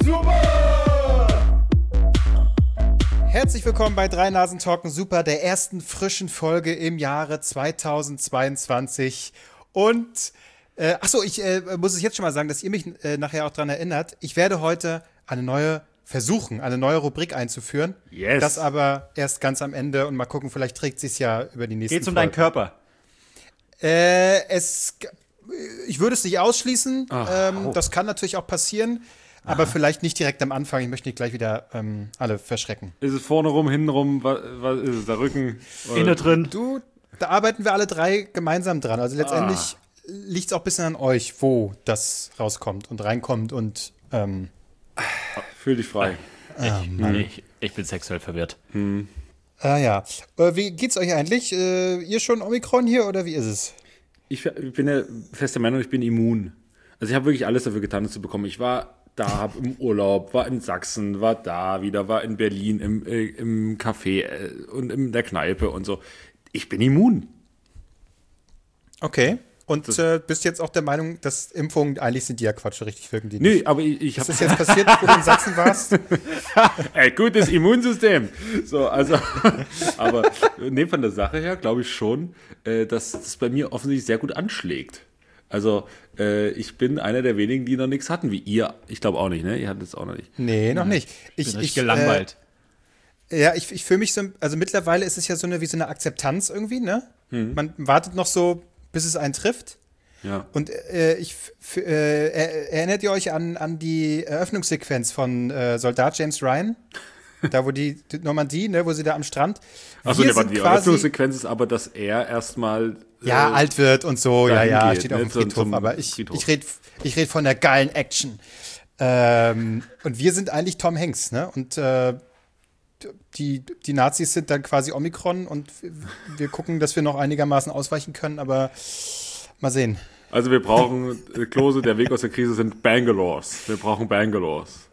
Super! Herzlich willkommen bei Drei Nasen Talken Super, der ersten frischen Folge im Jahre 2022. Und, ich muss es jetzt schon mal sagen, dass ihr mich nachher auch daran erinnert. Ich werde heute eine neue Rubrik einzuführen. Yes. Das aber erst ganz am Ende und mal gucken, vielleicht trägt sie es ja über die nächsten Geht's um deinen Körper? Ich würde es nicht ausschließen. Das kann natürlich auch passieren. Aber vielleicht nicht direkt am Anfang. Ich möchte nicht gleich wieder alle verschrecken. Ist es vorne rum, hinten rum, was ist es, der Rücken? Innen drin. Da arbeiten wir alle drei gemeinsam dran. Also letztendlich liegt es auch ein bisschen an euch, wo das rauskommt und reinkommt und Fühl dich frei. Ich bin sexuell verwirrt. Ja. Wie geht's euch eigentlich? Ihr schon Omikron hier oder wie ist es? Ich bin der feste Meinung, ich bin immun. Also ich habe wirklich alles dafür getan, das zu bekommen. Ich war da, hab im Urlaub, war in Sachsen, war da wieder, war in Berlin im Café und in der Kneipe und so. Ich bin immun. Okay. Und bist jetzt auch der Meinung, dass Impfungen, eigentlich sind die ja Quatsch, richtig wirken die nicht? Nee, aber ich habe... Was ist jetzt passiert, wo du in Sachsen warst? Gutes Immunsystem. So, also, aber von der Sache her glaube ich schon, dass es bei mir offensichtlich sehr gut anschlägt. Also, ich bin einer der wenigen, die noch nichts hatten, wie ihr. Ich glaube auch nicht, ne? Ihr hattet es auch noch nicht. Nee, noch nicht. Ich bin gelangweilt. Ich fühle mich so, also mittlerweile ist es ja wie so eine Akzeptanz irgendwie, ne? Man wartet noch so, bis es einen trifft. Ja. Und erinnert ihr euch an die Eröffnungssequenz von Soldat James Ryan? Da, wo die Normandie, ne, wo sie da am Strand. Achso, die Eröffnungssequenz ist aber, dass er erstmal alt wird und so, ja, geht, steht auf dem Friedhof. Aber ich Friedhof. red von der geilen Action. Und wir sind eigentlich Tom Hanks, ne? Und die Nazis sind dann quasi Omikron und wir gucken, dass wir noch einigermaßen ausweichen können, aber mal sehen. Also wir brauchen, Klose, der Weg aus der Krise sind Bangalores. Wir brauchen Bangalores.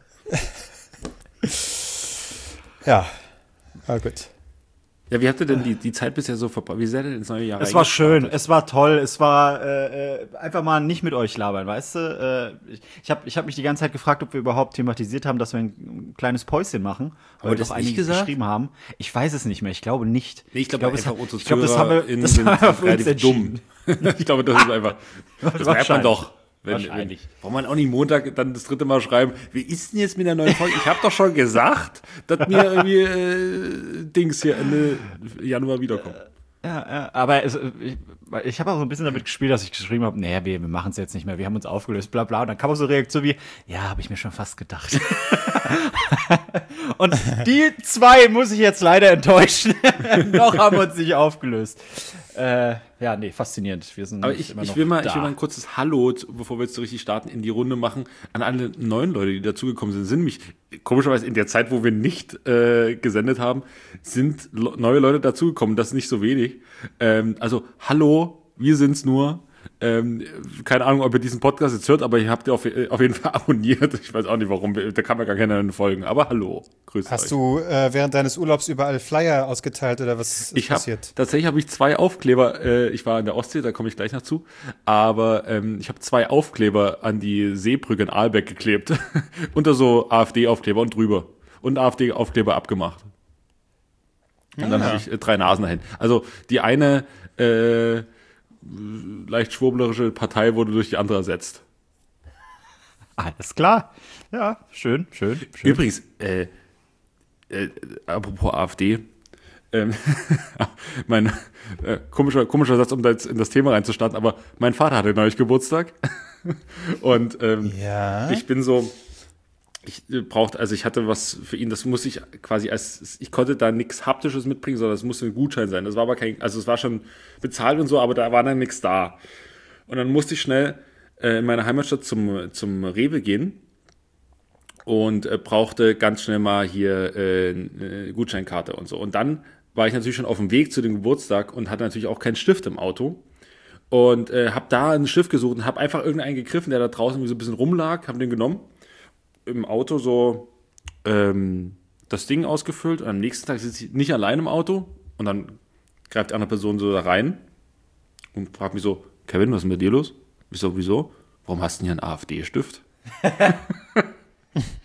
Ja, gut. Ja, wie habt ihr denn die Zeit bisher so verbracht? Wie seid ihr ins neue Jahr Es war schön, es war toll, es war einfach mal nicht mit euch labern, weißt du? Ich hab mich die ganze Zeit gefragt, ob wir überhaupt thematisiert haben, dass wir ein kleines Päuschen machen, weil das doch nicht einige gesagt? geschrieben haben. Ich weiß es nicht mehr, ich glaube nicht. Nee, ich glaube, das haben wir sind für uns relativ entschieden. dumm. Ich glaube, das ist einfach, das merkt man doch. Wahrscheinlich. Braucht man auch nicht Montag dann das 3. Mal schreiben, wie ist denn jetzt mit der neuen Folge? Ich habe doch schon gesagt, dass mir irgendwie Dings hier Ende Januar wiederkommen. Ja, aber ich habe auch so ein bisschen damit gespielt, dass ich geschrieben habe, naja, wir machen es jetzt nicht mehr, wir haben uns aufgelöst, bla bla. Und dann kam auch so eine Reaktion wie, ja, habe ich mir schon fast gedacht. Und die zwei muss ich jetzt leider enttäuschen. Noch haben wir uns nicht aufgelöst. Faszinierend. Wir sind Aber immer ich noch will mal da. ein kurzes Hallo, bevor wir jetzt so richtig starten, in die Runde machen, an alle neuen Leute, die dazugekommen sind. Sind nämlich, komischerweise in der Zeit, wo wir nicht gesendet haben, sind neue Leute dazugekommen. Das ist nicht so wenig. Also, hallo, wir sind's nur. Keine Ahnung, ob ihr diesen Podcast jetzt hört, aber ihr habt ihr auf jeden Fall abonniert. Ich weiß auch nicht, warum. Da kann man gar keine folgen. Aber hallo, grüß euch. Hast du während deines Urlaubs überall Flyer ausgeteilt oder was ist passiert? Tatsächlich habe ich 2 Aufkleber. Ich war in der Ostsee, da komme ich gleich noch zu. Aber ich habe 2 Aufkleber an die Seebrücke in Aalbeck geklebt. Unter so AfD-Aufkleber und drüber. Und AfD-Aufkleber abgemacht. Und dann habe ich 3 Nasen dahin. Also die eine leicht schwurblerische Partei wurde durch die andere ersetzt. Alles klar. Ja, schön. Übrigens, apropos AfD, mein komischer Satz, um da jetzt in das Thema reinzustarten, aber mein Vater hatte neulich Geburtstag und ich bin so, ich hatte was für ihn, das muss ich quasi ich konnte da nichts Haptisches mitbringen, sondern es musste ein Gutschein sein. Das war aber es war schon bezahlt und so, aber da war dann nichts da. Und dann musste ich schnell in meiner Heimatstadt zum Rewe gehen und brauchte ganz schnell mal hier eine Gutscheinkarte und so. Und dann war ich natürlich schon auf dem Weg zu dem Geburtstag und hatte natürlich auch keinen Stift im Auto. Und habe da einen Stift gesucht und habe einfach irgendeinen gegriffen, der da draußen so ein bisschen rumlag, habe den genommen, im Auto so das Ding ausgefüllt und am nächsten Tag sitze ich nicht allein im Auto und dann greift die andere Person so da rein und fragt mich so, Kevin, was ist denn mit dir los? Ich so, wieso? Warum hast du denn hier einen AfD-Stift?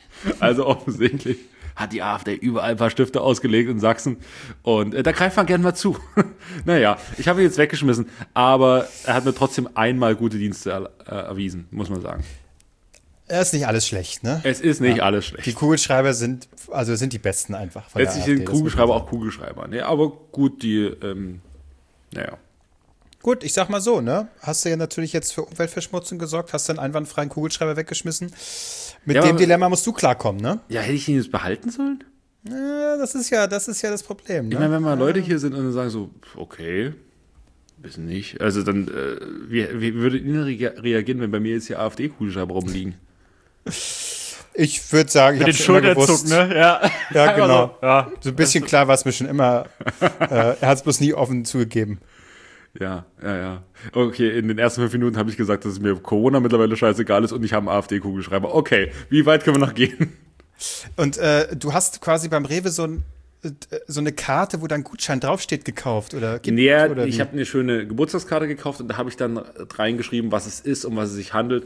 Also offensichtlich hat die AfD überall ein paar Stifte ausgelegt in Sachsen. Und da greift man gerne mal zu. Naja, ich habe ihn jetzt weggeschmissen, aber er hat mir trotzdem einmal gute Dienste erwiesen, muss man sagen. Es ist nicht alles schlecht, ne? Es ist nicht alles schlecht. Die Kugelschreiber sind die besten einfach. Letztlich sind Kugelschreiber auch Kugelschreiber. Ne? Aber gut, naja. Gut, ich sag mal so, ne? Hast du ja natürlich jetzt für Umweltverschmutzung gesorgt, hast dann einwandfreien Kugelschreiber weggeschmissen. Mit dem Dilemma musst du klarkommen, ne? Ja, hätte ich ihn jetzt behalten sollen? Das ist ja das Problem, ne? Ich meine, wenn mal Leute hier sind und sagen so, okay, wissen nicht. Also dann, wie würde Ihnen reagieren, wenn bei mir jetzt hier AfD-Kugelschreiber rumliegen? Ich würde sagen, ich habe schon immer gewusst. Ne? Ja, genau. So, ja. So ein bisschen klar war es mir schon immer. Er hat es bloß nie offen zugegeben. Ja. Okay, in den ersten 5 Minuten habe ich gesagt, dass es mir Corona mittlerweile scheißegal ist und ich habe einen AfD-Kugelschreiber. Okay, wie weit können wir noch gehen? Und du hast quasi beim Rewe so eine Karte, wo dann Gutschein draufsteht, gekauft, oder? Oder ich habe eine schöne Geburtstagskarte gekauft und da habe ich dann reingeschrieben, was es ist, um was es sich handelt.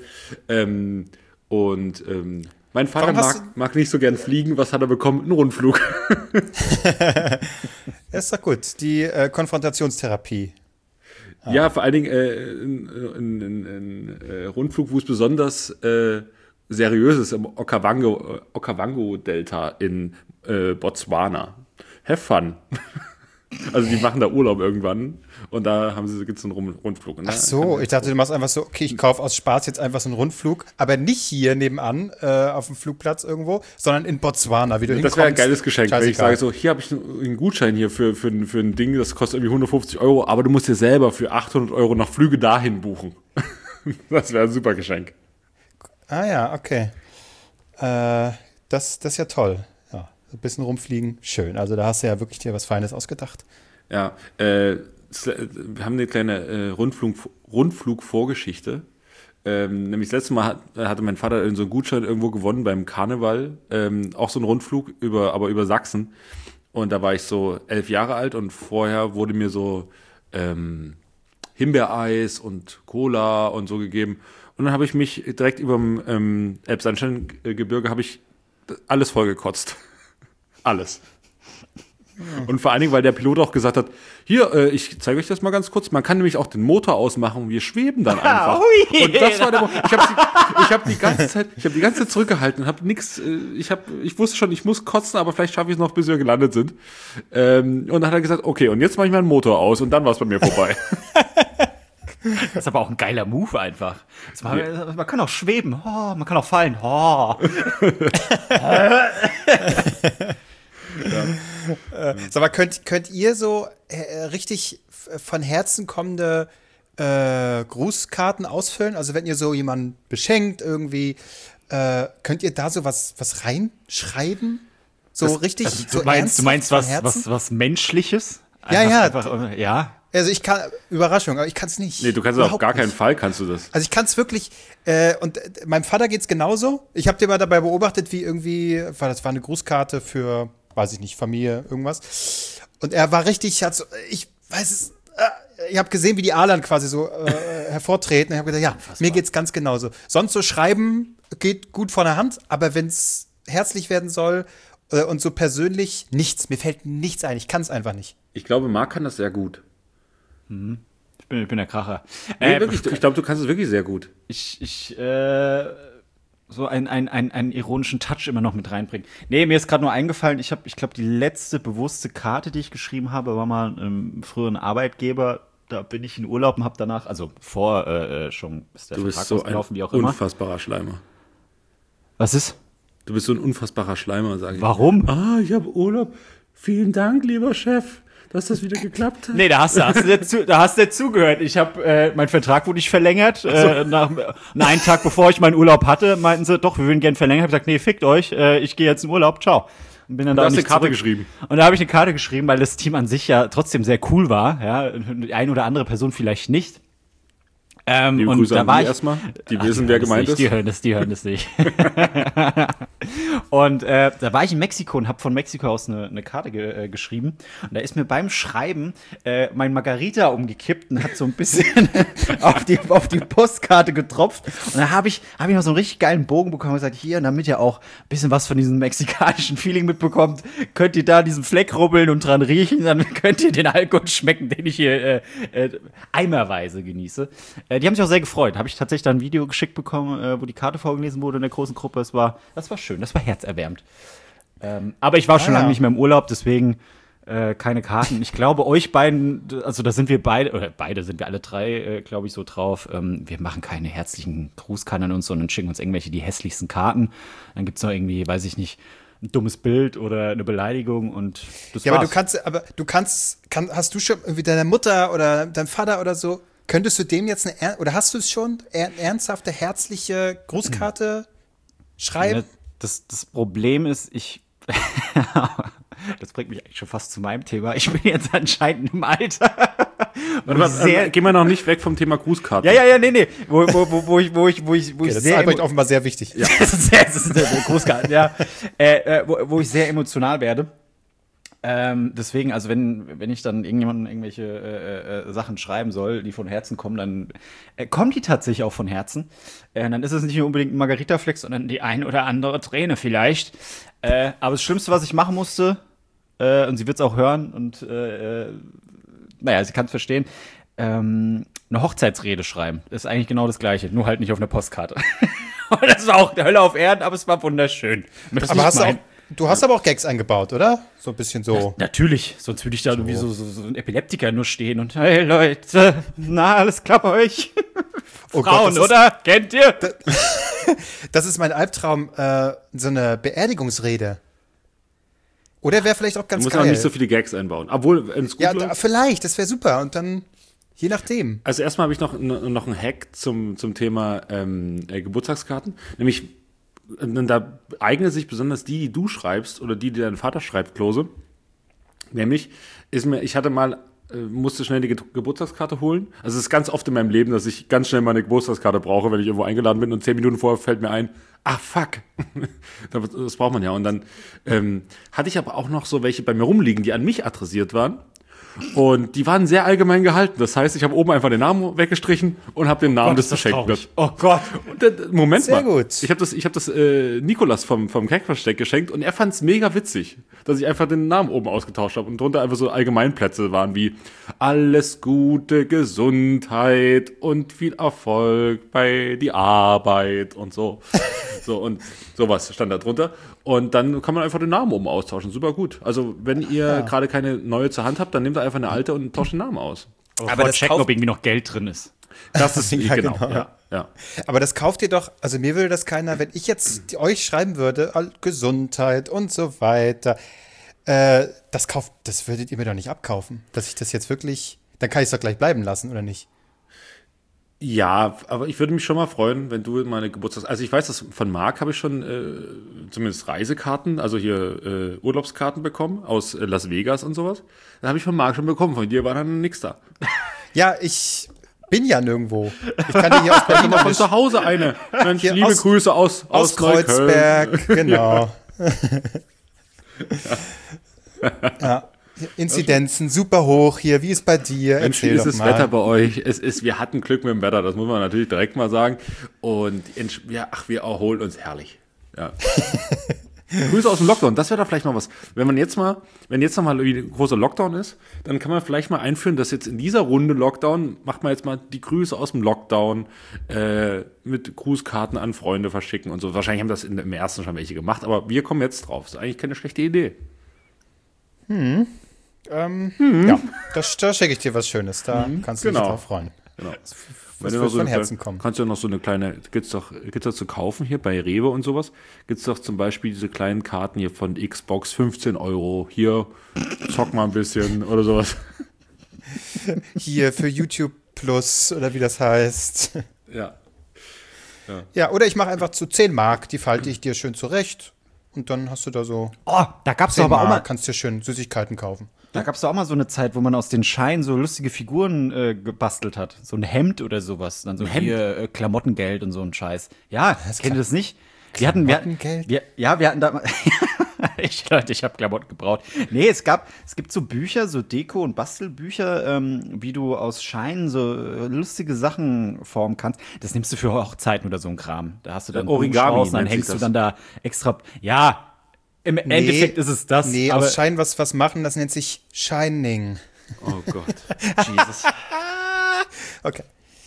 Mein Vater mag nicht so gern fliegen. Was hat er bekommen? Einen Rundflug. Das ist doch gut. Die Konfrontationstherapie. Ja, vor allen Dingen ein Rundflug, wo es besonders seriös ist, im Okavango-Delta in Botswana. Have fun. Also die machen da Urlaub irgendwann und da gibt's einen Rundflug. Ne? Ach so, ich dachte, du machst einfach so, okay, ich kaufe aus Spaß jetzt einfach so einen Rundflug, aber nicht hier nebenan auf dem Flugplatz irgendwo, sondern in Botswana, wie du hinkommst. Das wäre ein geiles Geschenk, wenn ich scheißegal. sage so, hier habe ich einen Gutschein hier für ein Ding, das kostet irgendwie 150 €, aber du musst dir selber für 800 € noch Flüge dahin buchen. Das wäre ein super Geschenk. Ah ja, okay. Das ist ja toll. Ja, ein bisschen rumfliegen, schön. Also da hast du ja wirklich dir was Feines ausgedacht. Ja, wir haben eine kleine Rundflug-Vorgeschichte. Nämlich das letzte Mal hatte mein Vater so einen Gutschein irgendwo gewonnen beim Karneval. Auch so einen Rundflug aber über Sachsen. Und da war ich so 11 Jahre alt und vorher wurde mir so Himbeereis und Cola und so gegeben. Und dann habe ich mich direkt überm Elbsandsteingebirge habe ich alles vollgekotzt. Alles. Und vor allen Dingen, weil der Pilot auch gesagt hat, hier, ich zeige euch das mal ganz kurz, man kann nämlich auch den Motor ausmachen und wir schweben dann einfach. Und das war der ich habe die ganze Zeit zurückgehalten und habe nichts, ich wusste schon, ich muss kotzen, aber vielleicht schaffe ich es noch, bis wir gelandet sind. Und dann hat er gesagt, okay, und jetzt mache ich meinen Motor aus und dann war es bei mir vorbei. Das ist aber auch ein geiler Move einfach. Man kann auch schweben, man kann auch fallen. Sag mal, könnt ihr so richtig von Herzen kommende Grußkarten ausfüllen? Also wenn ihr so jemanden beschenkt irgendwie, könnt ihr da so was reinschreiben? So richtig, also so du meinst was Menschliches? Ja. Also ich kann, Überraschung, aber ich kann es nicht. Nee, du kannst auf gar keinen Fall kannst du das. Also ich kann es wirklich, und meinem Vater geht's genauso. Ich habe den mal dabei beobachtet, wie irgendwie, das war eine Grußkarte für, weiß ich nicht, Familie, irgendwas. Und er war richtig, ich weiß es, ich habe gesehen, wie die Adern quasi so hervortreten. Und ich habe gedacht, ja, unfassbar. Mir geht's ganz genauso. Sonst so schreiben geht gut von der Hand, aber wenn es herzlich werden soll und so persönlich, nichts. Mir fällt nichts ein. Ich kann es einfach nicht. Ich glaube, Marc kann das sehr gut. Ich bin der Kracher. Nee, wirklich, ich glaube, du kannst es wirklich sehr gut. Ich so einen ironischen Touch immer noch mit reinbringen. Nee, mir ist gerade nur eingefallen, ich glaube, die letzte bewusste Karte, die ich geschrieben habe, war mal einem früheren Arbeitgeber. Da bin ich in Urlaub und habe danach, also schon ist der Vertrag ausgelaufen, wie auch immer. Du bist so ein unfassbarer Schleimer. Was ist? Du bist so ein unfassbarer Schleimer, sage ich. Warum? Ich habe Urlaub. Vielen Dank, lieber Chef, dass das wieder geklappt hat. Nee, da hast du dazugehört. Ich habe, mein Vertrag wurde nicht verlängert. Nach einen Tag, bevor ich meinen Urlaub hatte, meinten sie, doch, wir würden gerne verlängern. Ich habe gesagt, nee, fickt euch, ich gehe jetzt in Urlaub, ciao. Und bin dann da hast du eine Karte geschrieben. Und da habe ich eine Karte geschrieben, weil das Team an sich ja trotzdem sehr cool war. Ja, die eine oder andere Person vielleicht nicht. Liebe Grüße an die erstmal. Die wissen, wer gemeint ist. Die hören das nicht. Und Und da war ich in Mexiko und habe von Mexiko aus eine Karte geschrieben. Und da ist mir beim Schreiben mein Margarita umgekippt und hat so ein bisschen auf die Postkarte getropft. Und da habe ich noch so einen richtig geilen Bogen bekommen und gesagt, hier, damit ihr auch ein bisschen was von diesem mexikanischen Feeling mitbekommt, könnt ihr da diesen Fleck rubbeln und dran riechen, dann könnt ihr den Alkohol schmecken, den ich hier eimerweise genieße. Die haben sich auch sehr gefreut. Habe ich tatsächlich da ein Video geschickt bekommen, wo die Karte vorgelesen wurde in der großen Gruppe. Das war schön, das war herzerwärmend. Aber ich war schon lange nicht mehr im Urlaub, deswegen keine Karten. Ich glaube, euch beiden, also da sind wir beide, oder beide sind wir alle drei, glaube ich, so drauf. Wir machen keine herzlichen Grußkarten an uns, sondern schicken uns irgendwelche die hässlichsten Karten. Dann gibt es noch irgendwie, weiß ich nicht, ein dummes Bild oder eine Beleidigung und das war's. Hast du schon irgendwie deiner Mutter oder deinem Vater oder so, könntest du dem jetzt oder hast du es schon, eine ernsthafte, herzliche Grußkarte schreiben? Ja, das Problem ist, das bringt mich eigentlich schon fast zu meinem Thema. Ich bin jetzt anscheinend im Alter. Gehen wir noch nicht weg vom Thema Grußkarten. Nee. Wo ich das ist Albrecht offenbar sehr wichtig. Ja. Das ist Grußkarten, ja. Wo ich sehr emotional werde. Deswegen, also wenn ich dann irgendjemandem irgendwelche Sachen schreiben soll, die von Herzen kommen, dann kommen die tatsächlich auch von Herzen. Dann ist es nicht nur unbedingt ein Margarita-Flex, sondern die ein oder andere Träne vielleicht. Aber das Schlimmste, was ich machen musste, und sie wird es auch hören und sie kann es verstehen, eine Hochzeitsrede schreiben. Das ist eigentlich genau das Gleiche, nur halt nicht auf einer Postkarte. Und das war auch die Hölle auf Erden, aber es war wunderschön. Aber du hast aber auch Gags eingebaut, oder? So ein bisschen so. Ja, natürlich, sonst würde ich da wie so ein Epileptiker nur stehen und hey Leute, na, alles klar bei euch? Oh Frauen, Gott, oder? Kennt ihr? Das ist mein Albtraum, so eine Beerdigungsrede. Oder wäre vielleicht auch ganz geil. Du musst auch nicht so viele Gags einbauen. Obwohl, wenn es gut läuft. Vielleicht, das wäre super. Und dann, je nachdem. Also erstmal habe ich noch einen Hack zum Thema Geburtstagskarten. Nämlich, da eignen sich besonders die du schreibst oder die dein Vater schreibt, Klose. Nämlich, ich hatte mal, musste schnell die Geburtstagskarte holen. Also es ist ganz oft in meinem Leben, dass ich ganz schnell mal eine Geburtstagskarte brauche, wenn ich irgendwo eingeladen bin und 10 Minuten vorher fällt mir ein, fuck, das braucht man ja. Und dann hatte ich aber auch noch so welche bei mir rumliegen, die an mich adressiert waren. Und die waren sehr allgemein gehalten. Das heißt, ich habe oben einfach den Namen weggestrichen und habe den Namen des Beschenkten. Oh Gott. Und Moment sehr mal. Gut. Ich hab das Nikolas vom Keckversteck geschenkt und er fand es mega witzig, dass ich einfach den Namen oben ausgetauscht habe und drunter einfach so Allgemeinplätze waren wie alles Gute, Gesundheit und viel Erfolg bei die Arbeit und so. So und sowas stand da drunter. Und dann kann man einfach den Namen oben austauschen. Super gut. Also, wenn ihr gerade keine neue zur Hand habt, dann nehmt ihr einfach eine alte und tauscht den Namen aus. Aber das checken, ob irgendwie noch Geld drin ist. Das ist genau. Ja. Aber das kauft ihr doch, also mir würde das keiner, wenn ich jetzt euch schreiben würde, Gesundheit und so weiter, das würdet ihr mir doch nicht abkaufen. Dass ich das jetzt wirklich, dann kann ich es doch gleich bleiben lassen, oder nicht? Ja, aber ich würde mich schon mal freuen, wenn du meine Also ich weiß, dass von Marc habe ich schon zumindest Reisekarten, also hier Urlaubskarten bekommen aus Las Vegas und sowas. Da habe ich von Marc schon bekommen, von dir war dann nix da. Ja, ich bin ja nirgendwo. Ich kann dir hier aus Berlin von zu Hause eine. Mensch, liebe Grüße aus Kreuzberg, genau. Ja. Inzidenzen super hoch hier. Wie ist bei dir? Mensch, wie ist das Wetter bei euch? Wir hatten Glück mit dem Wetter, das muss man natürlich direkt mal sagen. Und wir erholen uns herrlich. Ja. Grüße aus dem Lockdown, das wäre doch vielleicht mal was. Wenn jetzt noch mal ein großer Lockdown ist, dann kann man vielleicht mal einführen, dass jetzt in dieser Runde Lockdown, macht man jetzt mal die Grüße aus dem Lockdown mit Grußkarten an Freunde verschicken und so. Wahrscheinlich haben das im ersten schon welche gemacht, aber wir kommen jetzt drauf. Das ist eigentlich keine schlechte Idee. Ja, da schicke ich dir was Schönes. Da kannst du dich drauf freuen. Genau. Was wird von Herzen kommen. Kannst du ja noch so eine kleine, gibt's das zu kaufen hier bei Rewe und sowas? Gibt's doch zum Beispiel diese kleinen Karten hier von Xbox, 15 €. Hier, zock mal ein bisschen oder sowas. Hier für YouTube Plus oder wie das heißt. Ja, oder ich mache einfach zu 10 Mark, die falte ich dir schön zurecht. Und dann hast du da so. Oh, da gab's doch aber auch mal. Kannst dir schön Süßigkeiten kaufen. Da gab's doch auch mal so eine Zeit, wo man aus den Scheinen so lustige Figuren gebastelt hat. So ein Hemd oder sowas. Dann so hier Klamottengeld und so ein Scheiß. Ja, kennt ihr das nicht? Wir hatten da Leute, ich habe Klamotten gebraucht. Nee, es gibt so Bücher, so Deko- und Bastelbücher, wie du aus Scheinen so lustige Sachen formen kannst. Das nimmst du für Hochzeiten oder so ein Kram. Da hast du dann Origami raus, dann hängst du dann da extra. Ja, im Endeffekt ist es das. Nee, aus Schein was machen, das nennt sich Shining. Oh Gott. Jesus. Okay.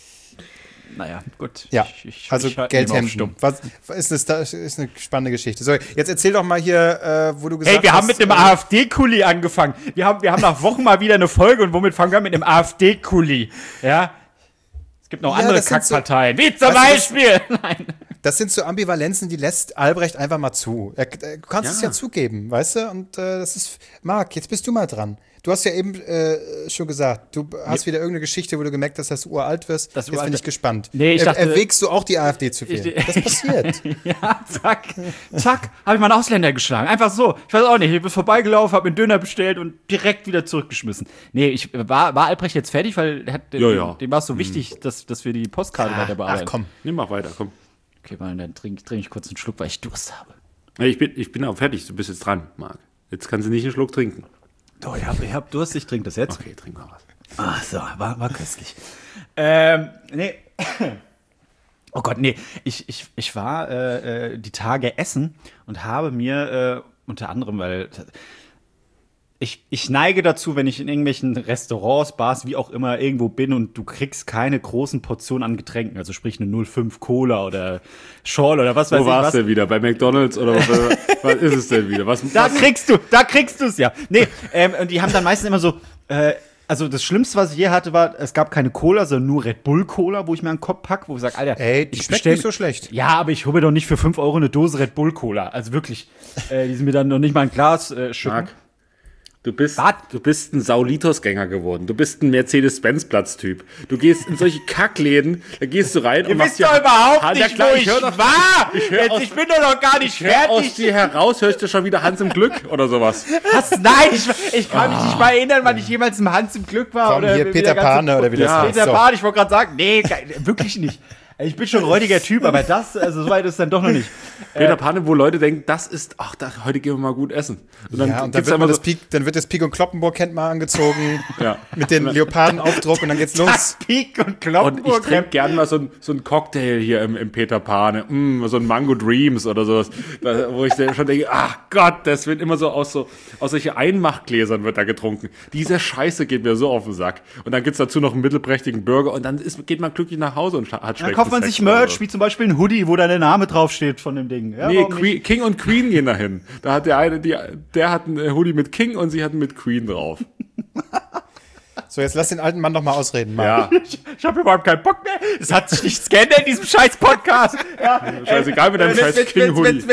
Naja, gut. Ja, also Geldhemden. Stumm. Was ist eine spannende Geschichte. So, jetzt erzähl doch mal hier, wo du gesagt hast. Hey, wir haben mit dem AfD-Kuli angefangen. Wir haben nach Wochen mal wieder eine Folge und womit fangen wir mit dem AfD-Kuli? Ja? Es gibt noch andere Kackparteien, wie zum Beispiel. Nein. Das sind so Ambivalenzen, die lässt Albrecht einfach mal zu. Du kannst es ja zugeben, weißt du? Und das ist, Marc, jetzt bist du mal dran. Du hast ja eben schon gesagt, du hast wieder irgendeine Geschichte, wo du gemerkt hast, dass du uralt wirst. Jetzt bin ich gespannt. Nee, ich dachte, erwägst du auch die AfD zu wählen? Das passiert. Ja, zack, habe ich mal einen Ausländer geschlagen. Einfach so. Ich weiß auch nicht, ich bin vorbeigelaufen, habe mir einen Döner bestellt und direkt wieder zurückgeschmissen. Nee, war Albrecht jetzt fertig, weil dem war es so wichtig, dass wir die Postkarte weiter bearbeiten. Ach komm, nimm mal weiter, komm. Okay, dann trinke ich kurz einen Schluck, weil ich Durst habe. Ich bin auch fertig, du bist jetzt dran, Marc. Jetzt kannst du nicht einen Schluck trinken. Doch, ich hab Durst, ich trinke das jetzt. Okay, trink mal was. Ach so, war köstlich. Nee. Oh Gott, nee. Ich war die Tage essen und habe mir unter anderem, weil ich neige dazu, wenn ich in irgendwelchen Restaurants, Bars, wie auch immer, irgendwo bin und du kriegst keine großen Portionen an Getränken, also sprich eine 0,5 Cola oder Schorl oder was weiß ich was. Wo warst du denn wieder? Bei McDonald's oder was ist es denn wieder? Da kriegst du es ja. Nee, und die haben dann meistens immer so, also das Schlimmste, was ich je hatte, war, es gab keine Cola, sondern nur Red Bull Cola, wo ich mir einen Kopf pack, wo ich sage, Alter, die schmeckt nicht so schlecht. Ja, aber ich hole mir doch nicht für 5 Euro eine Dose Red Bull Cola. Also wirklich, die sind mir dann noch nicht mal ein Glas schütten. Du bist ein Saulitos-Gänger geworden. Du bist ein Mercedes-Benz-Platz-Typ. Du gehst in solche Kackläden, da gehst du rein und machst ja... Ihr wisst doch überhaupt nicht, klar, wo ich war! Ich bin doch noch gar nicht fertig! Aus dir heraus hörst du schon wieder Hans im Glück oder sowas. Was? Nein, ich kann mich nicht mal erinnern, wann ich jemals im Hans im Glück war. Komm, oder hier Peter Pane oder wie das heißt. Peter Pane, ich wollte gerade sagen, nee, wirklich nicht. Ich bin schon ein räudiger Typ, aber so weit ist dann doch noch nicht. Peter Pane, wo Leute denken, heute gehen wir mal gut essen. Und dann, dann wird das Pik und Kloppenburg Hemd mal angezogen, mit dem Leopardenaufdruck und dann geht's los. Das Pik und Kloppenburg. Und ich trinke gerne mal so ein Cocktail hier im Peter Pane, so ein Mango Dreams oder sowas, wo ich schon denke, ach Gott, das wird immer aus solchen Einmachgläsern wird da getrunken. Diese Scheiße geht mir so auf den Sack. Und dann gibt's dazu noch einen mittelprächtigen Burger und dann geht man glücklich nach Hause und hat schlecht. Dann kauft man sich Merch, wie zum Beispiel ein Hoodie, wo da der Name draufsteht von dem Ding. Ja, nee, King und Queen gehen dahin. Da hat der hat einen Hoodie mit King und sie hat mit Queen drauf. So, jetzt lass den alten Mann doch mal ausreden, Mann. Ja. Ich habe überhaupt keinen Bock mehr. Es hat sich nichts geändert in diesem scheiß Podcast. Ja, scheißegal mit deinem scheiß King-Hoodie.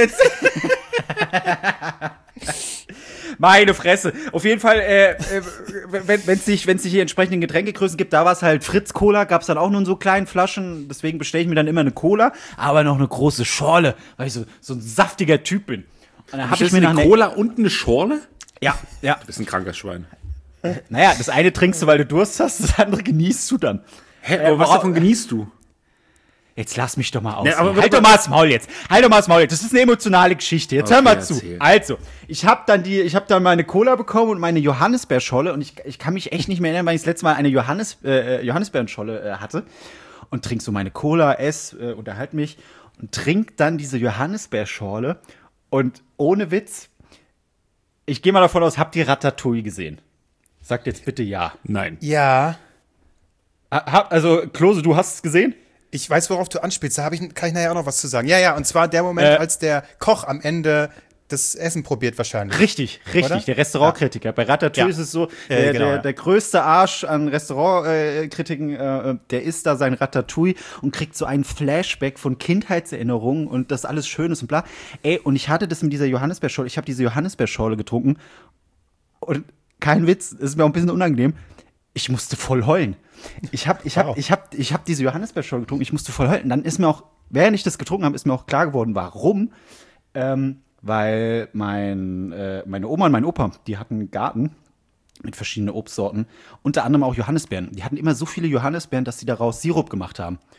Meine Fresse. Auf jeden Fall, wenn es nicht hier entsprechende Getränkegrößen gibt, da war es halt Fritz-Cola, gab es dann auch nur in so kleinen Flaschen. Deswegen bestelle ich mir dann immer eine Cola, aber noch eine große Schorle, weil ich so ein saftiger Typ bin. Und dann habe ich mir eine Cola und eine Schorle? Ja. Du bist ein krankes Schwein. Naja, das eine trinkst du, weil du Durst hast, das andere genießt du dann. Hä, aber was davon genießt du? Jetzt lass mich doch mal aus. Halt doch mal das Maul jetzt. Das ist eine emotionale Geschichte. Jetzt hör mal zu. Erzähl. Also, ich hab dann meine Cola bekommen und meine Johannisbeerscholle und ich kann mich echt nicht mehr erinnern, weil ich das letzte Mal eine Johannisbeerenscholle hatte und trink so meine Cola, unterhalte mich und trink dann diese Johannisbeerschorle und ohne Witz, ich gehe mal davon aus, habt ihr Ratatouille gesehen? Sagt jetzt bitte ja. Nein. Ja. Also, Klose, du hast es gesehen? Ich weiß, worauf du anspielst. Da kann ich nachher auch noch was zu sagen. Ja, und zwar der Moment, als der Koch am Ende das Essen probiert wahrscheinlich. Richtig. Oder? Der Restaurantkritiker. Ja. Bei Ratatouille ist es so, der größte Arsch an Restaurantkritiken, der isst da sein Ratatouille und kriegt so einen Flashback von Kindheitserinnerungen und das alles schön ist und bla. Und ich hatte das mit dieser Johannisbeerschorle. Ich habe diese Johannisbeerschorle getrunken und kein Witz, es ist mir auch ein bisschen unangenehm. Ich musste voll heulen. Ich hab diese Johannisbeerschorle getrunken, ich musste voll heulen. Dann ist mir auch, während ich das getrunken habe, ist mir auch klar geworden, warum. Weil meine Oma und mein Opa, die hatten einen Garten mit verschiedenen Obstsorten, unter anderem auch Johannisbeeren. Die hatten immer so viele Johannisbeeren, dass sie daraus Sirup gemacht haben.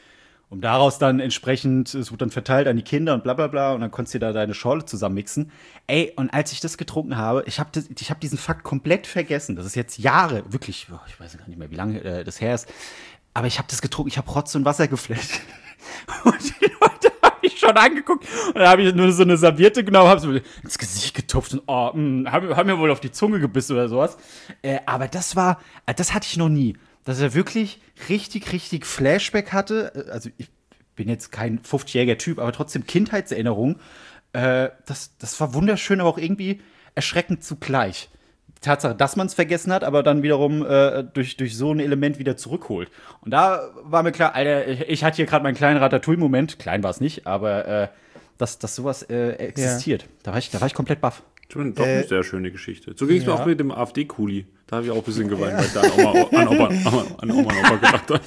Um daraus dann entsprechend, es wird dann verteilt an die Kinder und bla bla bla und dann konntest du da deine Schorle zusammenmixen. Ey, und als ich das getrunken habe, ich hab diesen Fakt komplett vergessen. Das ist jetzt Jahre, wirklich, ich weiß gar nicht mehr, wie lange das her ist. Aber ich habe das getrunken, ich habe Rotz und Wasser geflasht. Und die Leute haben mich schon angeguckt. Und dann habe ich nur so eine Serviette genommen, habe so ins Gesicht getupft und haben mir wohl auf die Zunge gebissen oder sowas. Aber das hatte ich noch nie. Dass er wirklich richtig Flashback hatte. Also ich bin jetzt kein 50-jähriger Typ, aber trotzdem Kindheitserinnerung. Das war wunderschön, aber auch irgendwie erschreckend zugleich. Die Tatsache, dass man es vergessen hat, aber dann wiederum durch so ein Element wieder zurückholt. Und da war mir klar, Alter, ich hatte hier gerade meinen kleinen Ratatouille-Moment. Klein war es nicht, aber dass sowas existiert. Ja. Da war ich komplett baff. Doch eine sehr schöne Geschichte. So ging es mir auch mit dem AfD-Kuli. Da habe ich auch ein bisschen geweint, weil ich da an Oma und Opa gedacht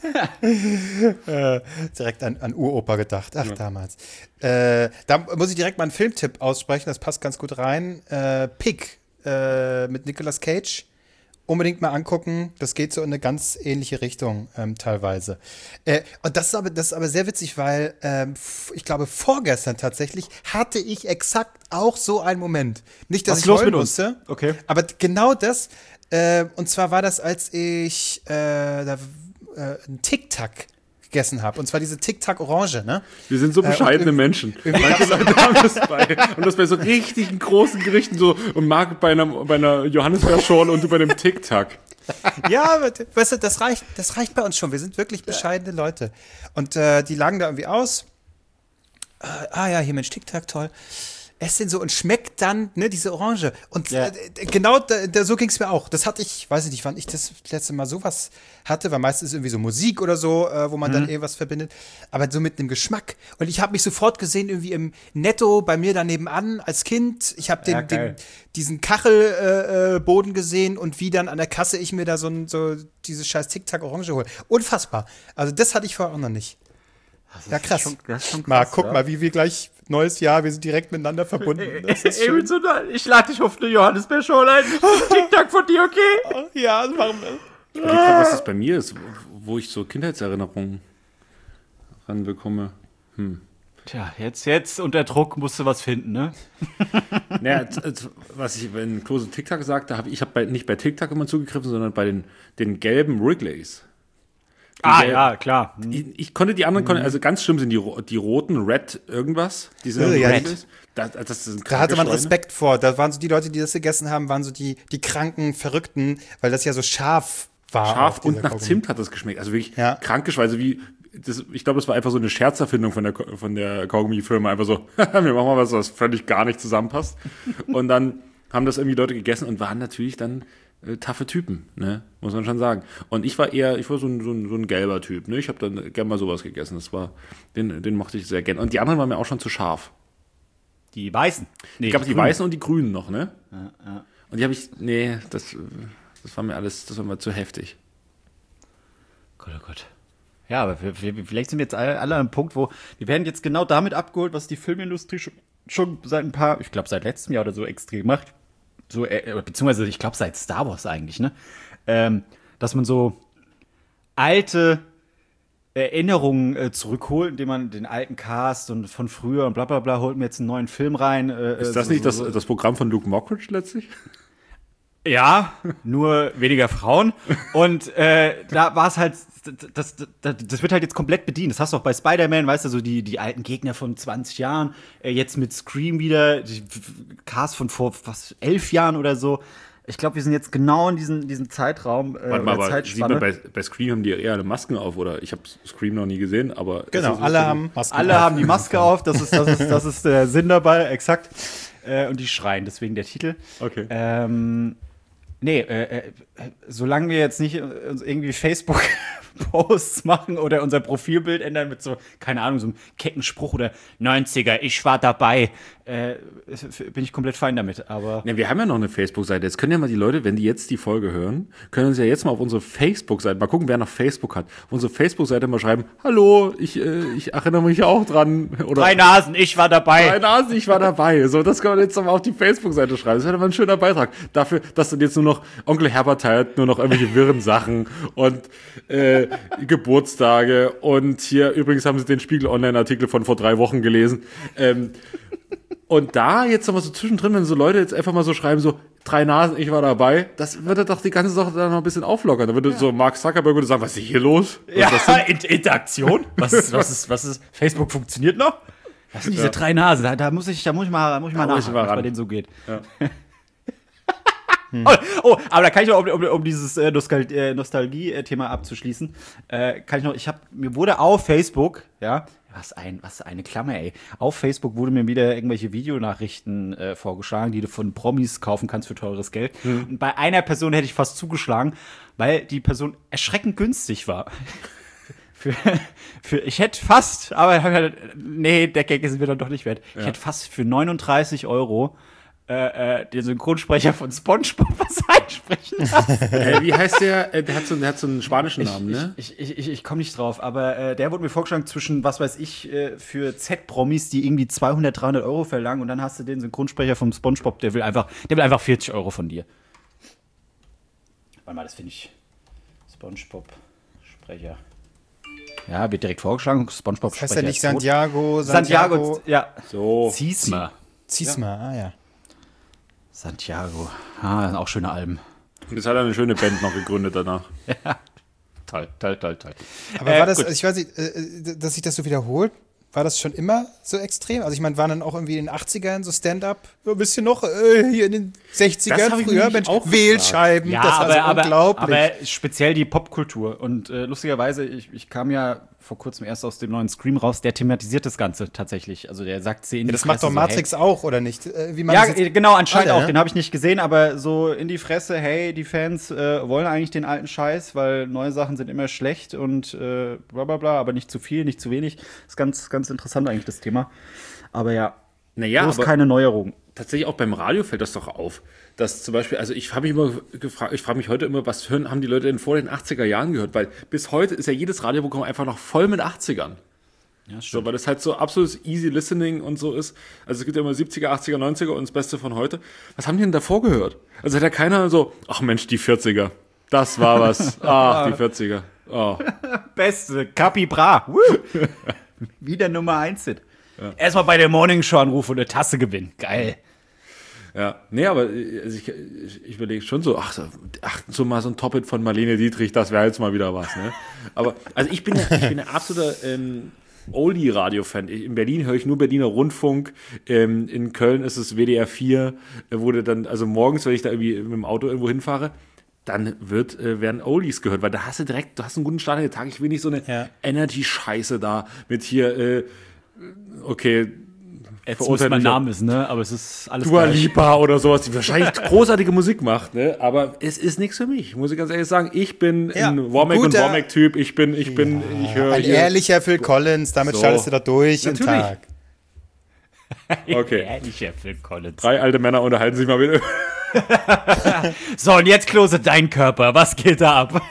habe. Direkt an Uropa gedacht. Ach, ja. Damals. Da muss ich direkt mal einen Filmtipp aussprechen, das passt ganz gut rein. Pig mit Nicolas Cage. Unbedingt mal angucken. Das geht so in eine ganz ähnliche Richtung teilweise. Und das ist aber sehr witzig, weil ich glaube, vorgestern tatsächlich hatte ich exakt auch so einen Moment. Nicht, dass ich heulen musste, okay. Aber genau das. Und zwar war das, als ich einen Tic-Tac gegessen habe. Und zwar diese Tic-Tac-Orange, ne? Wir sind so bescheidene Menschen. Manche Leute haben das bei so richtigen großen Gerichten so und Marc bei einer Johannisbeerschorle und du bei einem Tic-Tac. Ja, aber, weißt du, das reicht bei uns schon. Wir sind wirklich bescheidene Leute. Und die lagen da irgendwie aus. Ja, hier Mensch, Tic-Tac, toll. Ess den so und schmeckt dann, ne, diese Orange. Und genau so ging es mir auch. Das hatte ich, weiß ich nicht, wann ich das letzte Mal sowas hatte, weil meistens ist irgendwie so Musik oder so, wo man dann was verbindet. Aber so mit einem Geschmack. Und ich habe mich sofort gesehen, irgendwie im Netto bei mir da nebenan als Kind. Ich habe diesen Kachelboden gesehen und wie dann an der Kasse ich mir da so diese scheiß Tic-Tac-Orange hole. Unfassbar. Also das hatte ich vorher auch noch nicht. Ja, krass. Das ist schon krass. Marc, guck mal, wie wir gleich neues Jahr, wir sind direkt miteinander verbunden. Das ist schön. Ich lade dich auf eine Johannisbeerschorle ein. Tic-Tac von dir, okay? Ja, das machen wir. Ich überlege gerade, was das bei mir ist, wo ich so Kindheitserinnerungen ranbekomme. Tja, jetzt unter Druck musst du was finden, ne? Naja, was ich in Klose Tic-Tac sagte, ich habe nicht bei Tic-Tac immer zugegriffen, sondern bei den gelben Wrigley's. Ja, klar. Ich konnte die anderen, also ganz schlimm sind die roten, Red irgendwas. Diese Red. Da hatte man Respekt vor. Da waren so die Leute, die das gegessen haben, waren so die kranken Verrückten, weil das ja so scharf war. Scharf und nach Zimt hat das geschmeckt. Also wirklich krankisch, also ich glaube, das war einfach so eine Scherzerfindung von der Kaugummi-Firma. Einfach so, wir machen mal was völlig gar nicht zusammenpasst. Und dann haben das irgendwie Leute gegessen und waren natürlich dann taffe Typen, ne? Muss man schon sagen. Und ich war so ein gelber Typ, ne? Ich habe dann gerne mal sowas gegessen. Den mochte ich sehr gern. Und die anderen waren mir auch schon zu scharf. Die Weißen? Nee, ich glaube, die Weißen und die Grünen noch, ne? Ja. Und die habe das war mir zu heftig. Gott, oh Gott. Ja, aber vielleicht sind wir jetzt alle an einem Punkt, wo wir werden jetzt genau damit abgeholt, was die Filmindustrie schon seit letztem Jahr oder so extrem macht. So, beziehungsweise, ich glaube, seit Star Wars eigentlich, ne? Dass man so alte Erinnerungen zurückholt, indem man den alten Cast und von früher und bla bla bla holt mir jetzt einen neuen Film rein. Ist das nicht das Programm von Luke Mockridge letztlich? Ja, nur weniger Frauen. Und da war es halt, das wird halt jetzt komplett bedient. Das hast du auch bei Spider-Man, weißt du, so die alten Gegner von 20 Jahren, jetzt mit Scream wieder, die Cast von vor 11 Jahren oder so. Ich glaube, wir sind jetzt genau in diesem Zeitraum. Warte mal, aber sieht man bei Scream haben die eher eine Masken auf, oder? Ich habe Scream noch nie gesehen, aber genau, alle haben Masken auf. Alle haben die Maske auf, das ist der Sinn dabei, exakt. Und die schreien, deswegen der Titel. Okay. Solange wir jetzt nicht uns irgendwie Facebook-Posts machen oder unser Profilbild ändern mit so, keine Ahnung, so einem kecken Spruch oder 90er, ich war dabei, bin ich komplett fein damit. Aber Ja, wir haben ja noch eine Facebook-Seite. Jetzt können ja mal die Leute, wenn die jetzt die Folge hören, können uns ja jetzt mal auf unsere Facebook-Seite, mal gucken, wer noch Facebook hat, auf unsere Facebook-Seite mal schreiben, hallo, ich erinnere mich auch dran. Oder 3 Nasen, ich war dabei. 3 Nasen, ich war dabei. So, das kann man jetzt mal auf die Facebook-Seite schreiben. Das wäre mal ein schöner Beitrag. Dafür, dass dann jetzt nur noch Onkel Herbert teilt, nur noch irgendwelche wirren Sachen und Geburtstage. Und hier, übrigens haben sie den Spiegel-Online-Artikel von vor 3 Wochen gelesen. Und da jetzt nochmal so zwischendrin, wenn so Leute jetzt einfach mal so schreiben, so 3 Nasen, ich war dabei, das würde doch die ganze Sache dann noch ein bisschen auflockern. Da würde so Mark Zuckerberg würde sagen, was ist hier los? Interaktion? Was ist? Facebook funktioniert noch? Was sind diese 3 Nasen? Da muss ich mal nachfragen, was bei denen so geht. Ja. Aber da kann ich noch, um dieses Nostalgie-Thema abzuschließen, mir wurde auf Facebook, ja, was eine Klammer, ey. Auf Facebook wurde mir wieder irgendwelche Videonachrichten vorgeschlagen, die du von Promis kaufen kannst für teures Geld. Und bei einer Person hätte ich fast zugeschlagen, weil die Person erschreckend günstig war. Ich hätte fast, aber nee, der Gag ist mir dann doch nicht wert. Ja. Ich hätte fast für 39 € den Synchronsprecher von SpongeBob was einsprechen lassen. Wie heißt der? Der hat so einen spanischen Namen, ne? Ich komme nicht drauf, aber der wurde mir vorgeschlagen zwischen, was weiß ich, für Z-Promis, die irgendwie 200, 300 € verlangen und dann hast du den Synchronsprecher vom SpongeBob, der will einfach 40 € von dir. Warte mal, das finde ich. SpongeBob-Sprecher. Ja, wird direkt vorgeschlagen. SpongeBob-Sprecher. Heißt ja nicht Santiago, ja. So. Ziesmer, ja. Santiago. Auch schöne Alben. Und jetzt hat er eine schöne Band noch gegründet danach. Ja. Toll. Aber war das, also ich weiß nicht, dass sich das so wiederholt, war das schon immer so extrem? Also ich meine, waren dann auch irgendwie in den 80ern so Stand-up, ein bisschen noch hier in den 60ern früher, Mensch, auch Wählscheiben, ja, das war so unglaublich. Aber speziell die Popkultur und lustigerweise, ich kam ja vor kurzem erst aus dem neuen Scream raus, der thematisiert das Ganze tatsächlich. Also der sagt sie in die das Fresse. Macht doch Matrix so, hey, auch, oder nicht? Wie man ja, genau, anscheinend auch. Ne? Den habe ich nicht gesehen, aber so in die Fresse, hey, die Fans wollen eigentlich den alten Scheiß, weil neue Sachen sind immer schlecht und bla bla bla, aber nicht zu viel, nicht zu wenig. Ist ganz, ganz interessant eigentlich, das Thema. Aber ja, bloß keine Neuerung. Tatsächlich auch beim Radio fällt das doch auf, dass zum Beispiel, also ich habe mich immer gefragt, ich frage mich heute immer, was haben die Leute denn vor den 80er Jahren gehört, weil bis heute ist ja jedes Radioprogramm einfach noch voll mit 80ern. Ja, so, weil das halt so absolutes easy listening und so ist. Also es gibt ja immer 70er, 80er, 90er und das Beste von heute. Was haben die denn davor gehört? Also hat ja keiner so, ach Mensch, die 40er, das war was. Ach, die 40er. Oh. Beste, Capi Bra. Wieder Nummer 1 sind. Ja. Erstmal bei der Morning Show anrufen und eine Tasse gewinnen. Geil. Ja, nee, aber also ich überlege schon so, so mal so ein Top-Hit von Marlene Dietrich, das wäre jetzt mal wieder was, ne? Aber, also ich bin ein absoluter Oldie-Radio-Fan. In Berlin höre ich nur Berliner Rundfunk, in Köln ist es WDR 4, wurde dann, also morgens, wenn ich da irgendwie mit dem Auto irgendwo hinfahre, dann werden Oldies gehört, weil da hast du hast einen guten Start in den Tag, ich will nicht so eine Energy-Scheiße da mit hier, okay, jetzt muss mein Name ist, ne? Aber es ist alles Dua Lipa oder sowas, die wahrscheinlich großartige Musik macht, ne? Aber es ist nichts für mich, muss ich ganz ehrlich sagen. Ich bin ein Womack und Womack-Typ. Ich höre ein ehrlicher Phil Collins, damit startest du da durch den Tag. Okay. Ehrlicher Phil Collins. 3 alte Männer unterhalten sich mal wieder. So, und jetzt Klose dein Körper. Was geht da ab?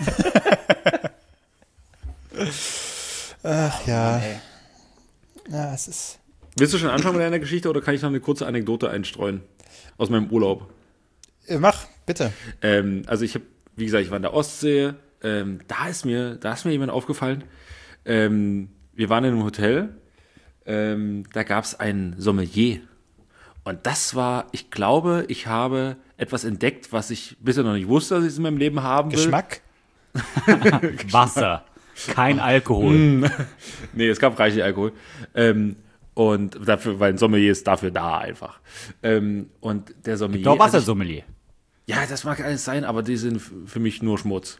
Ach ja. Ja, es ist. Willst du schon anfangen mit deiner Geschichte oder kann ich noch eine kurze Anekdote einstreuen aus meinem Urlaub? Mach, bitte. Also ich habe, wie gesagt, ich war in der Ostsee. Da ist mir jemand aufgefallen. Wir waren in einem Hotel. Da gab es einen Sommelier. Und das war, ich glaube, ich habe etwas entdeckt, was ich bisher noch nicht wusste, dass ich es in meinem Leben haben will. Geschmack? Wasser. Kein Alkohol. Nee, es gab reichlich Alkohol. Und dafür, weil ein Sommelier ist dafür da einfach. Und der Sommelier. Doch, Wassersommelier. Ja, das mag alles sein, aber die sind für mich nur Schmutz.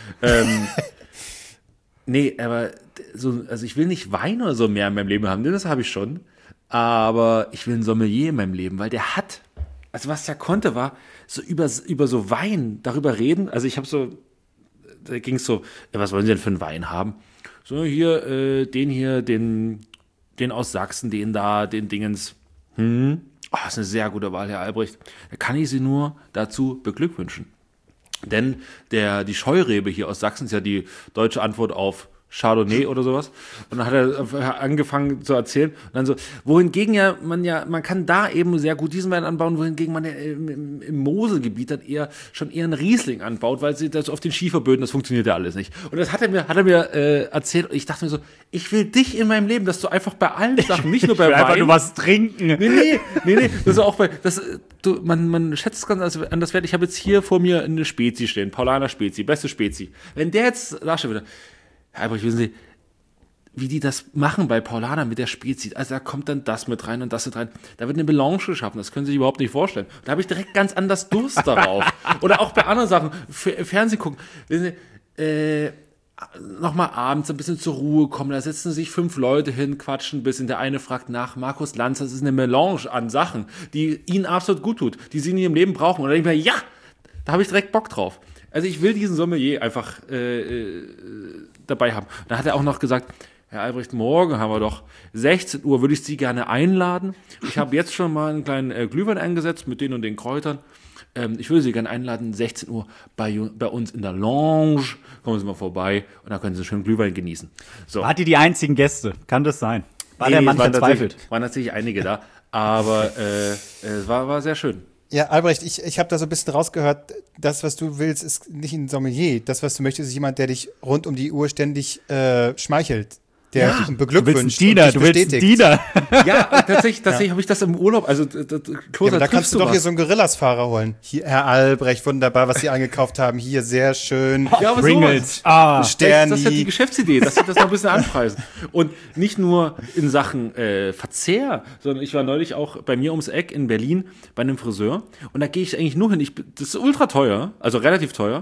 Nee, aber also ich will nicht Wein oder so mehr in meinem Leben haben, denn das habe ich schon. Aber ich will einen Sommelier in meinem Leben, weil der hat, also was der konnte, war so über so Wein darüber reden. Also ich habe so, da ging es so, was wollen Sie denn für einen Wein haben? So, den aus Sachsen, den da, den Dingens. Das ist eine sehr gute Wahl, Herr Albrecht. Da kann ich Sie nur dazu beglückwünschen. Denn die Scheurebe hier aus Sachsen ist ja die deutsche Antwort auf Chardonnay oder sowas. Und dann hat er angefangen zu erzählen. Und dann so, wohingegen man kann da eben sehr gut diesen Wein anbauen, wohingegen man ja im Moselgebiet dann eher einen Riesling anbaut, weil sie das auf den Schieferböden, das funktioniert ja alles nicht. Und das hat er mir erzählt. Und ich dachte mir so, ich will dich in meinem Leben, dass du einfach bei allen Sachen, nicht nur bei Wein. Einfach nur was trinken. Nee. Das ist auch man schätzt es ganz anders wert. Ich habe jetzt hier vor mir eine Spezi stehen. Paulaner Spezi, beste Spezi. Wenn der jetzt da steht wieder, aber wissen Sie, wie die das machen bei Paulaner mit der Spezi. Also da kommt dann das mit rein und das mit rein. Da wird eine Melange geschaffen, das können Sie sich überhaupt nicht vorstellen. Da habe ich direkt ganz anders Durst darauf. Oder auch bei anderen Sachen, Fernsehen gucken. Wissen Sie, nochmal abends ein bisschen zur Ruhe kommen, da setzen sich 5 Leute hin, quatschen ein bisschen. Der eine fragt nach, Markus Lanz, das ist eine Melange an Sachen, die Ihnen absolut gut tut, die Sie in Ihrem Leben brauchen. Und dann denke ich mir, ja, da habe ich direkt Bock drauf. Also ich will diesen Sommelier einfach dabei haben. Da hat er auch noch gesagt, Herr Albrecht, morgen haben wir doch 16 Uhr, würde ich Sie gerne einladen. Ich habe jetzt schon mal einen kleinen Glühwein eingesetzt mit den und den Kräutern. Ich würde Sie gerne einladen, 16 Uhr bei uns in der Lounge. Kommen Sie mal vorbei und da können Sie schön Glühwein genießen. So. Wart ihr die einzigen Gäste? Kann das sein? Der Mann verzweifelt? Waren natürlich einige da, aber es war sehr schön. Ja, Albrecht, ich habe da so ein bisschen rausgehört, das, was du willst, ist nicht ein Sommelier. Das, was du möchtest, ist jemand, der dich rund um die Uhr ständig schmeichelt. Der dich beglückwünscht. Du willst einen Diener. Ja, tatsächlich habe ich das im Urlaub. Also, aber da kannst du doch hier so einen Gorillas-Fahrer holen. Hier, Herr Albrecht, wunderbar, was Sie eingekauft haben. Hier, sehr schön. Ja, aber Pringles. Sterni. Das ist ja die Geschäftsidee, dass sie das noch ein bisschen anpreisen. Und nicht nur in Sachen Verzehr, sondern ich war neulich auch bei mir ums Eck in Berlin bei einem Friseur. Und da gehe ich eigentlich nur hin. Das ist ultra teuer, also relativ teuer.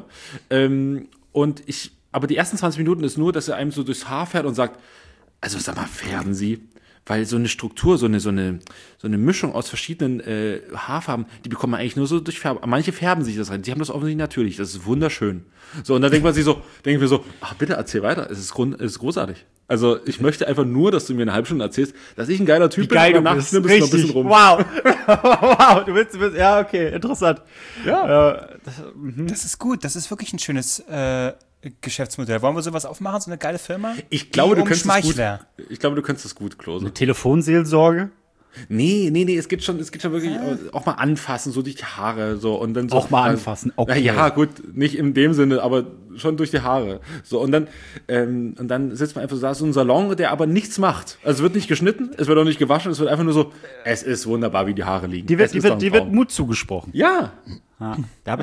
Aber die ersten 20 Minuten ist nur, dass er einem so durchs Haar fährt und sagt, also sag mal, färben Sie? Weil so eine Struktur, so eine Mischung aus verschiedenen Haarfarben, die bekommt man eigentlich nur so durch Färben. Manche färben sich das rein, die haben das offensichtlich natürlich, das ist wunderschön. So, und dann denkt mir so, ach bitte, erzähl weiter, es ist großartig. Also ich möchte einfach nur, dass du mir eine halbe Stunde erzählst, dass ich ein geiler Typ bin, aber nachher bist du noch ein bisschen rum. Wow. Wow, du willst, ja, okay, interessant. Ja. Das ist gut, das ist wirklich ein schönes Geschäftsmodell. Wollen wir sowas aufmachen, so eine geile Firma? Ich glaube, du könntest das gut, Klose. Eine Telefonseelsorge? Nee, es geht schon wirklich auch mal anfassen, so durch die Haare, so, und dann so. Auch mal anfassen, okay. Ja, gut, nicht in dem Sinne, aber schon durch die Haare. So, und dann sitzt man einfach so ein Salon, der aber nichts macht. Also es wird nicht geschnitten, es wird auch nicht gewaschen, es wird einfach nur so, es ist wunderbar, wie die Haare liegen. Die wird Mut zugesprochen. Ja. Da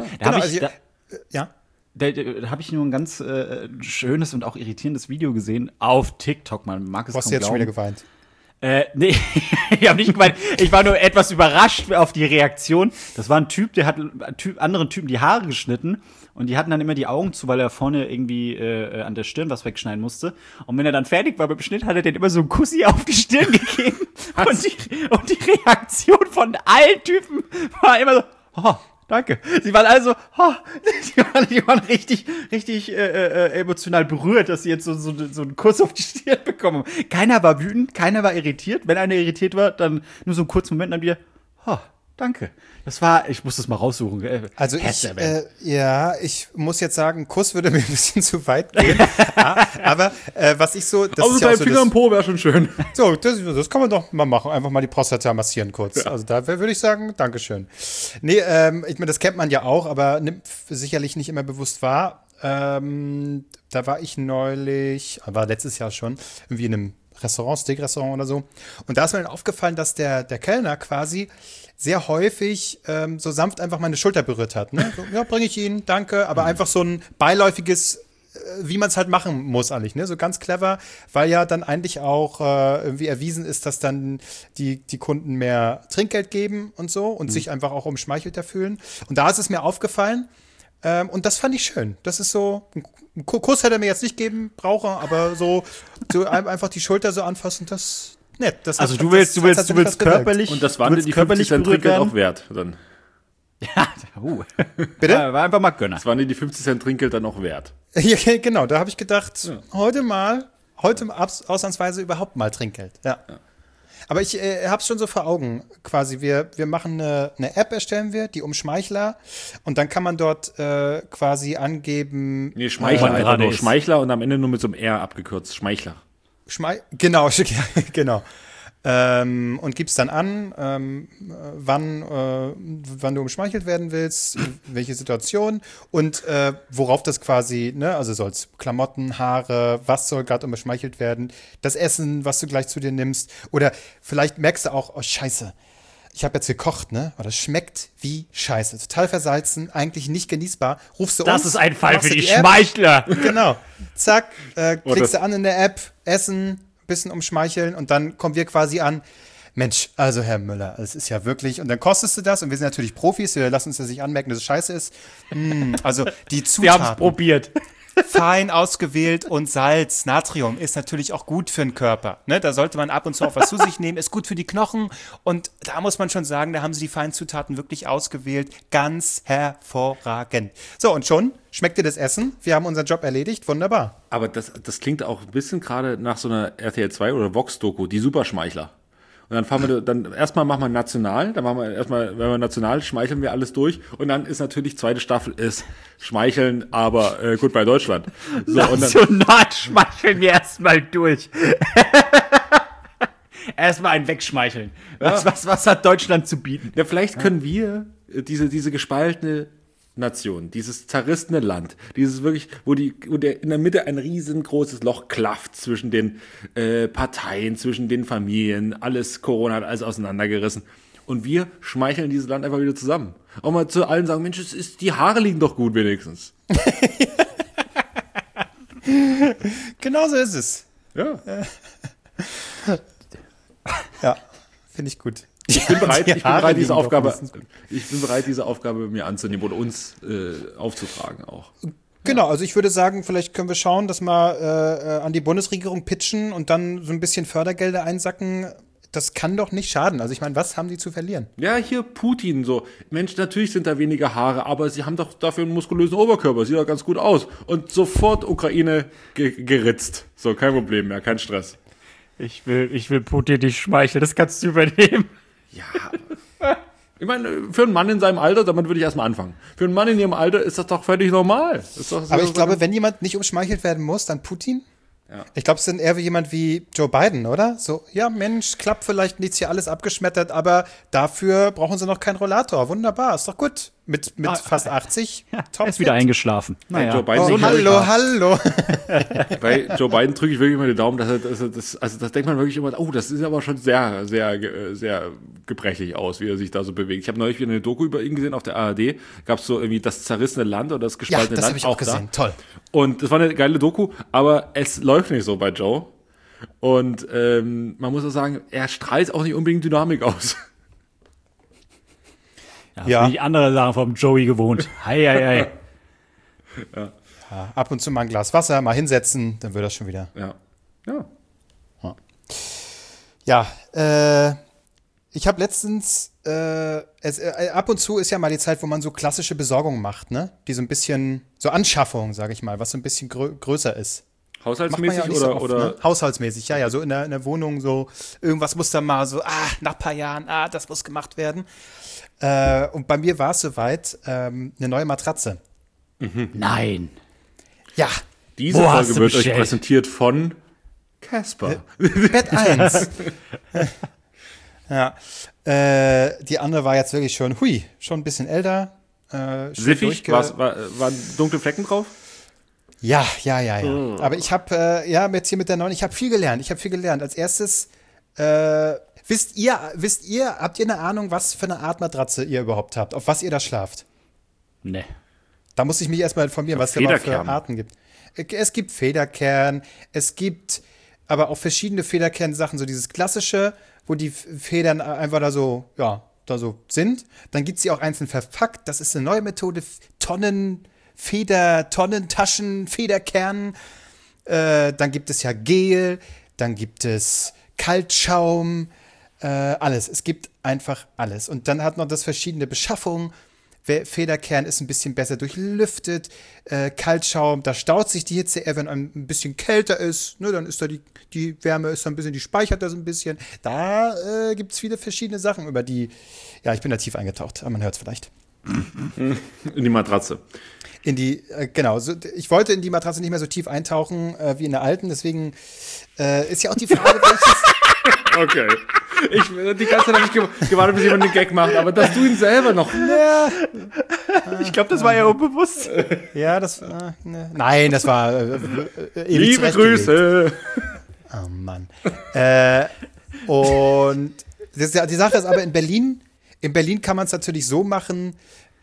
habe ich nur ein ganz schönes und auch irritierendes Video gesehen auf TikTok. Man mag es kaum glauben. Hast du jetzt schon wieder geweint? Nee, ich habe nicht gemeint. Ich war nur etwas überrascht auf die Reaktion. Das war ein Typ, der hat anderen Typen die Haare geschnitten und die hatten dann immer die Augen zu, weil er vorne irgendwie an der Stirn was wegschneiden musste. Und wenn er dann fertig war mit dem Schnitt, hat er den immer so einen Kussi auf die Stirn gegeben. und die Reaktion von allen Typen war immer so, oh, danke. Sie waren also, die waren richtig emotional berührt, dass sie jetzt so einen Kuss auf die Stirn bekommen. Keiner war wütend, keiner war irritiert. Wenn einer irritiert war, dann nur so einen kurzen Moment, dann wieder, danke. Ich muss das mal raussuchen. Also ich muss jetzt sagen, Kuss würde mir ein bisschen zu weit gehen. Aber was ich so, das ist ja dein Finger im Po wäre schon schön. So, das kann man doch mal machen. Einfach mal die Prostata massieren kurz. Ja. Also da würde ich sagen, Dankeschön. Nee, ich meine, das kennt man ja auch, aber nimmt sicherlich nicht immer bewusst wahr. Da war ich neulich, war letztes Jahr schon, irgendwie in einem Restaurant, Steak-Restaurant oder so. Und da ist mir dann aufgefallen, dass der Kellner quasi sehr häufig so sanft einfach meine Schulter berührt hat. Ne? So, ja, bringe ich Ihnen, danke. Aber einfach so ein beiläufiges, wie man es halt machen muss eigentlich. Ne? So ganz clever, weil ja dann eigentlich auch irgendwie erwiesen ist, dass dann die Kunden mehr Trinkgeld geben und so und sich einfach auch umschmeichelter fühlen. Und da ist es mir aufgefallen. Und das fand ich schön. Das ist so, einen Kuss hätte er mir jetzt nicht geben brauchen, aber so einfach die Schulter so anfassen, das nett. Das also du willst körperlich. Und das waren dir die 50 Cent Trinkgeld auch wert dann. Ja, Bitte? War einfach mal Gönner. Das waren dir die 50 Cent Trinkgeld dann auch wert. Ja, genau, da habe ich gedacht, heute ausnahmsweise überhaupt mal Trinkgeld. Ja. Aber ich hab's schon so vor Augen, quasi. Wir machen eine App, erstellen wir, die Umschmeichler. Und dann kann man dort quasi angeben. Nee, Schmeichler, einfach nur Schmeichler und am Ende nur mit so einem R abgekürzt. Schmeichler. Genau, genau. Und gibst dann an, wann du umschmeichelt werden willst, welche Situation und worauf das quasi, ne, also soll's Klamotten, Haare, was soll gerade umschmeichelt werden, das Essen, was du gleich zu dir nimmst oder vielleicht merkst du auch, oh Scheiße, ich habe jetzt gekocht, ne, aber das schmeckt wie Scheiße, total versalzen, eigentlich nicht genießbar, rufst du Das ist ein Fall für die Schmeichler. Genau, zack, klickst du an in der App, Essen, bisschen umschmeicheln und dann kommen wir quasi an, Mensch, also Herr Müller, es ist ja wirklich, und dann kostest du das und wir sind natürlich Profis, wir lassen uns das nicht anmerken, dass es scheiße ist. Also die Zutaten. Wir haben es probiert. Fein ausgewählt und Salz, Natrium ist natürlich auch gut für den Körper. Ne? Da sollte man ab und zu auch was zu sich nehmen, ist gut für die Knochen und da muss man schon sagen, da haben sie die feinen Zutaten wirklich ausgewählt. Ganz hervorragend. So, und schon schmeckt dir das Essen. Wir haben unseren Job erledigt. Wunderbar. Aber das klingt auch ein bisschen gerade nach so einer RTL 2 oder Vox-Doku, die Superschmeichler. Und dann fahren wir, dann erstmal machen wir national, dann machen wir erstmal, wenn wir national, schmeicheln wir alles durch. Und dann ist natürlich, zweite Staffel ist Schmeicheln, aber gut bei Deutschland. So, national schmeicheln wir erstmal durch. Erstmal ein Wegschmeicheln. Was hat Deutschland zu bieten? Ja, vielleicht können wir diese gespaltene Nation, dieses zerrissene Land, dieses wirklich, wo in der Mitte ein riesengroßes Loch klafft zwischen den Parteien, zwischen den Familien, alles Corona hat alles auseinandergerissen. Und wir schmeicheln dieses Land einfach wieder zusammen. Auch mal zu allen sagen, Mensch, die Haare liegen doch gut wenigstens. Genau so ist es. Ja. Ja, finde ich gut. Ich bin bereit, diese Aufgabe mir anzunehmen oder uns aufzutragen auch. Genau, also ich würde sagen, vielleicht können wir schauen, dass wir an die Bundesregierung pitchen und dann so ein bisschen Fördergelder einsacken. Das kann doch nicht schaden. Also ich meine, was haben die zu verlieren? Ja, hier Putin so. Mensch, natürlich sind da weniger Haare, aber sie haben doch dafür einen muskulösen Oberkörper. Sieht doch ganz gut aus. Und sofort Ukraine geritzt. So, kein Problem mehr, kein Stress. Ich will Putin nicht schmeicheln, das kannst du übernehmen. Ja, ich meine, für einen Mann in seinem Alter, damit würde ich erstmal anfangen. Für einen Mann in ihrem Alter ist das doch völlig normal. Aber ich glaube, wenn jemand nicht umschmeichelt werden muss, dann Putin. Ja. Ich glaube, es ist eher wie jemand wie Joe Biden, oder? So, ja, Mensch, klappt vielleicht nichts, hier alles abgeschmettert, aber dafür brauchen sie noch keinen Rollator. Wunderbar, ist doch gut. Mit fast 80, ja, top. Er ist wieder eingeschlafen. Naja. Joe Biden hallo. Bei Joe Biden drücke ich wirklich immer den Daumen, das denkt man wirklich immer, oh, das sieht aber schon sehr, sehr, sehr gebrechlich aus, wie er sich da so bewegt. Ich habe neulich wieder eine Doku über ihn gesehen auf der ARD, gab es so irgendwie das zerrissene Land oder das gespaltene Land. Ja, das habe ich auch gesehen, toll. Und das war eine geile Doku, aber es läuft nicht so bei Joe. Und man muss auch sagen, er strahlt auch nicht unbedingt Dynamik aus. Ja. Bin ich andere Sachen vom Joey gewohnt. Hei. Ja, ab und zu mal ein Glas Wasser, mal hinsetzen, dann wird das schon wieder. Ja, ich habe letztens, ab und zu ist ja mal die Zeit, wo man so klassische Besorgung macht, ne? Die so ein bisschen, so Anschaffung, sage ich mal, was so ein bisschen größer ist. Haushaltsmäßig ja oder? So oft, ne? Haushaltsmäßig, ja, so in der Wohnung so, irgendwas muss da mal so, nach ein paar Jahren, das muss gemacht werden. Und bei mir war es soweit, eine neue Matratze. Mhm. Nein. Ja. Diese Folge wird euch präsentiert von Casper. Bett 1. Ja. Die andere war jetzt wirklich schon ein bisschen älter. Siffig? Waren dunkle Flecken drauf? Ja. Aber ich habe, jetzt hier mit der neuen, ich habe viel gelernt. Als erstes, Wisst ihr, habt ihr eine Ahnung, was für eine Art Matratze ihr überhaupt habt? Auf was ihr da schlaft? Nee. Da muss ich mich erstmal informieren, was es überhaupt für Arten gibt. Es gibt Federkern, es gibt aber auch verschiedene Federkern-Sachen, so dieses klassische, wo die Federn einfach da so sind. Dann gibt es sie auch einzeln verpackt. Das ist eine neue Methode. Tonnentaschen, Federkern. Dann gibt es ja Gel, dann gibt es Kaltschaum, alles. Es gibt einfach alles. Und dann hat noch das verschiedene Beschaffungen. Federkern ist ein bisschen besser durchlüftet. Kaltschaum, da staut sich die Hitze eher, wenn ein bisschen kälter ist. Ne, dann ist da die Wärme ist da ein bisschen, die speichert das ein bisschen. Da gibt es viele verschiedene Sachen, über die, ja, ich bin da tief eingetaucht, aber man hört es vielleicht. In die Matratze. Genau. Ich wollte in die Matratze nicht mehr so tief eintauchen wie in der alten, deswegen ist ja auch die Frage, welches. Okay. Die ganze Zeit habe ich gewartet, bis jemand einen Gag macht, aber dass du ihn selber noch. Ja. Ich glaube, das war ja unbewusst. Ja, das. Ne. Nein, das war. Liebe Grüße. Oh Mann. Und die Sache ist aber in Berlin kann man es natürlich so machen,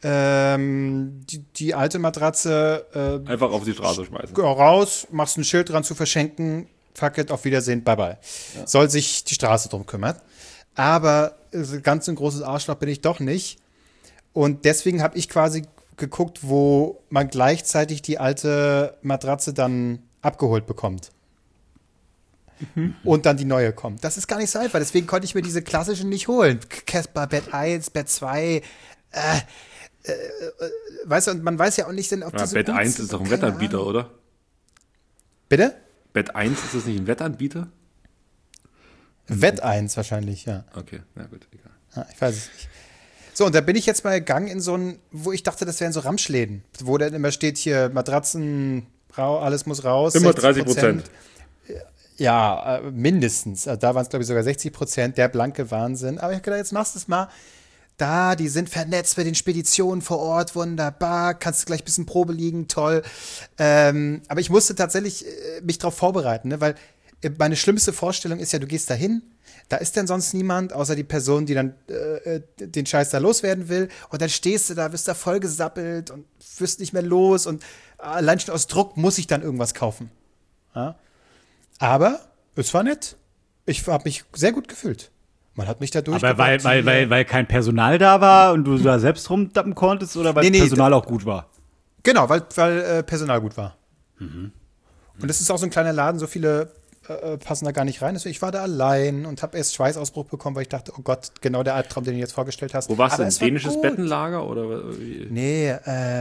die alte Matratze einfach auf die Straße schmeißen. Raus, machst ein Schild dran zu verschenken, fuck it, auf Wiedersehen, bye bye. Ja. Soll sich die Straße drum kümmern. Aber ganz ein großes Arschloch bin ich doch nicht. Und deswegen habe ich quasi geguckt, wo man gleichzeitig die alte Matratze dann abgeholt bekommt. Und dann die neue kommt. Das ist gar nicht so einfach. Deswegen konnte ich mir diese klassischen nicht holen. Casper, Bett 1, Bett 2. Weißt du, und man weiß ja auch nicht, denn ob diese Bett 1 ist doch ein Wettanbieter, oder? Bitte? Bett 1, ist das nicht ein Wettanbieter? Wett 1 wahrscheinlich, ja. Okay, na gut, egal. Ja, ich weiß es nicht. So, und da bin ich jetzt mal gegangen in so ein, wo ich dachte, das wären so Ramschläden, wo dann immer steht hier, Matratzen, alles muss raus. Immer 30%. Ja, mindestens. Da waren es, glaube ich, sogar 60%, der blanke Wahnsinn. Aber ich habe gedacht, jetzt machst du es mal. Da, die sind vernetzt mit den Speditionen vor Ort, wunderbar. Kannst du gleich ein bisschen Probe liegen, toll. Aber ich musste tatsächlich mich darauf vorbereiten, ne? Weil meine schlimmste Vorstellung ist ja, du gehst da hin, da ist denn sonst niemand, außer die Person, die dann den Scheiß da loswerden will. Und dann stehst du da, wirst da voll gesappelt und wirst nicht mehr los. Und allein schon aus Druck muss ich dann irgendwas kaufen. Ja? Aber es war nett. Ich habe mich sehr gut gefühlt. Man hat mich da durchgebracht. Aber weil kein Personal da war und du da selbst rumdappen konntest oder weil Personal auch gut war? Genau, weil Personal gut war. Mhm. Und es ist auch so ein kleiner Laden, so viele passen da gar nicht rein. Deswegen, ich war da allein und habe erst Schweißausbruch bekommen, weil ich dachte, oh Gott, genau der Albtraum, den du jetzt vorgestellt hast. Wo warst du? Ein dänisches Bettenlager? Oder? Nee,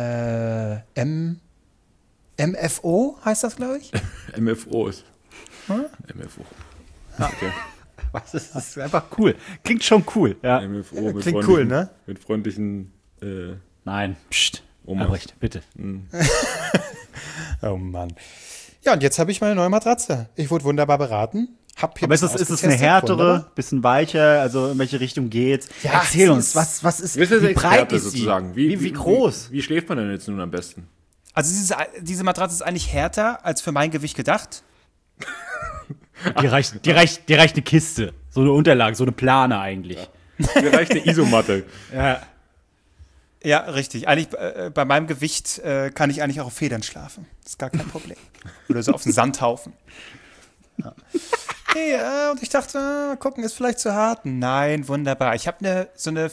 MFO heißt das, glaube ich. MFO ist. MFO. Okay. Was ist das? Ist einfach cool. Klingt schon cool. Ja. MFO mit klingt cool, ne? Mit freundlichen. Nein. Psst. Albrecht, bitte. Oh Mann. Ja, und jetzt habe ich meine neue Matratze. Ich wurde wunderbar beraten. Aber ist es eine härtere, bisschen weicher? Also in welche Richtung geht's? Ja, erzähl uns, was ist, wie breit ist sie? Sozusagen? Wie groß? Wie schläft man denn jetzt nun am besten? Also diese Matratze ist eigentlich härter als für mein Gewicht gedacht. Die reicht eine Kiste. So eine Unterlage, so eine Plane eigentlich. Ja. Die reicht eine Isomatte. Ja, richtig. Eigentlich bei meinem Gewicht kann ich eigentlich auch auf Federn schlafen. Das ist gar kein Problem. Oder so auf dem Sandhaufen. Ja. Hey, und ich dachte, mal gucken, ist vielleicht zu hart. Nein, wunderbar. Ich habe so eine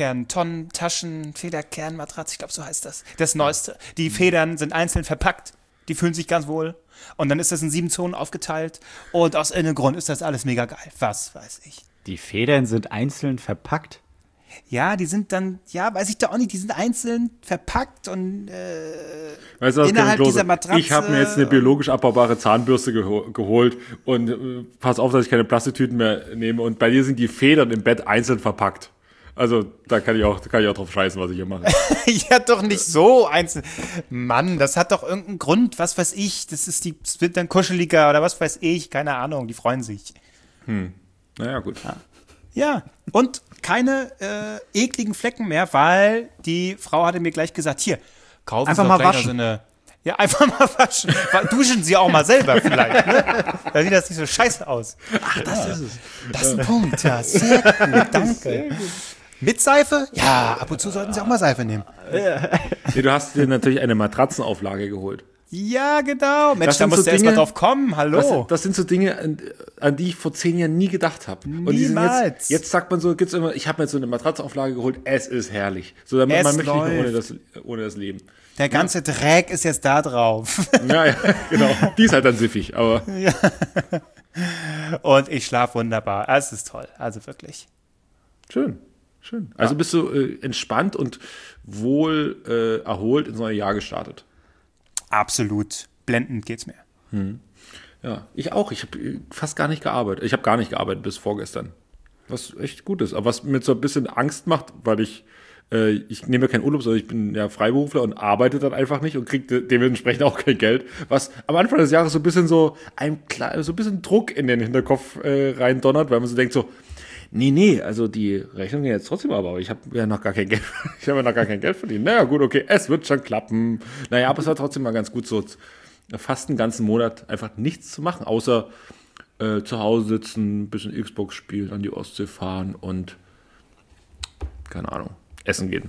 Federkern-Federkern-Matratze, ich glaube, so heißt das. Das Neueste. Die Federn sind einzeln verpackt. Die fühlen sich ganz wohl. Und dann ist das in 7 Zonen aufgeteilt. Und aus irgendeinem Grund ist das alles mega geil. Was weiß ich. Die Federn sind einzeln verpackt? Ja, die sind dann, weiß ich doch auch nicht, die sind einzeln verpackt und weißt du was, innerhalb dieser Matratze. Ich habe mir jetzt eine biologisch abbaubare Zahnbürste geholt und pass auf, dass ich keine Plastiktüten mehr nehme. Und bei dir sind die Federn im Bett einzeln verpackt. Also da kann ich auch drauf scheißen, was ich hier mache. Ja, doch nicht so einzeln. Mann, das hat doch irgendeinen Grund, was weiß ich. Das wird dann kuscheliger oder was weiß ich, keine Ahnung, die freuen sich. Naja, gut. Ja, und keine ekligen Flecken mehr, weil die Frau hatte mir gleich gesagt, hier, kaufen einfach Sie mal doch gleich waschen. So eine. Ja, einfach mal waschen. Duschen Sie auch mal selber vielleicht, ne? Da sieht das nicht so scheiße aus. Ach, das ist es. Das ist ein Punkt, ja. Sehr gut, danke. Sehr gut. Mit Seife? Ja, ab und zu sollten Sie auch mal Seife nehmen. Nee, du hast dir natürlich eine Matratzenauflage geholt. Ja, genau. Mensch, da musst du erst mal drauf kommen. Hallo. Das sind so Dinge, an die ich vor 10 Jahren nie gedacht habe. Und die sind jetzt sagt man so, gibt's immer, ich habe mir jetzt so eine Matratzenauflage geholt, es ist herrlich. So, damit man möchte nicht mehr ohne das Leben. Der ganze Dreck ist jetzt da drauf. Ja, genau. Die ist halt dann siffig, aber. Ja. Und ich schlafe wunderbar. Es ist toll. Also wirklich. Schön. Schön. Also bist du entspannt und wohl erholt ins neue Jahr gestartet? Absolut. Blendend geht's mir. Ja, ich auch. Ich habe fast gar nicht gearbeitet. Ich habe gar nicht gearbeitet bis vorgestern. Was echt gut ist. Aber was mir so ein bisschen Angst macht, weil ich nehme ja keinen Urlaub, sondern ich bin ja Freiberufler und arbeite dann einfach nicht und kriege dementsprechend auch kein Geld. Was am Anfang des Jahres so ein bisschen so ein bisschen Druck in den Hinterkopf rein donnert, weil man so denkt so, nee, also die Rechnung geht jetzt trotzdem aber ich habe ja noch gar kein Geld, ich habe ja noch gar kein Geld verdient. Naja, gut, okay, es wird schon klappen. Naja, aber es war trotzdem mal ganz gut, so fast einen ganzen Monat einfach nichts zu machen, außer zu Hause sitzen, ein bisschen Xbox spielen, an die Ostsee fahren und keine Ahnung, essen gehen.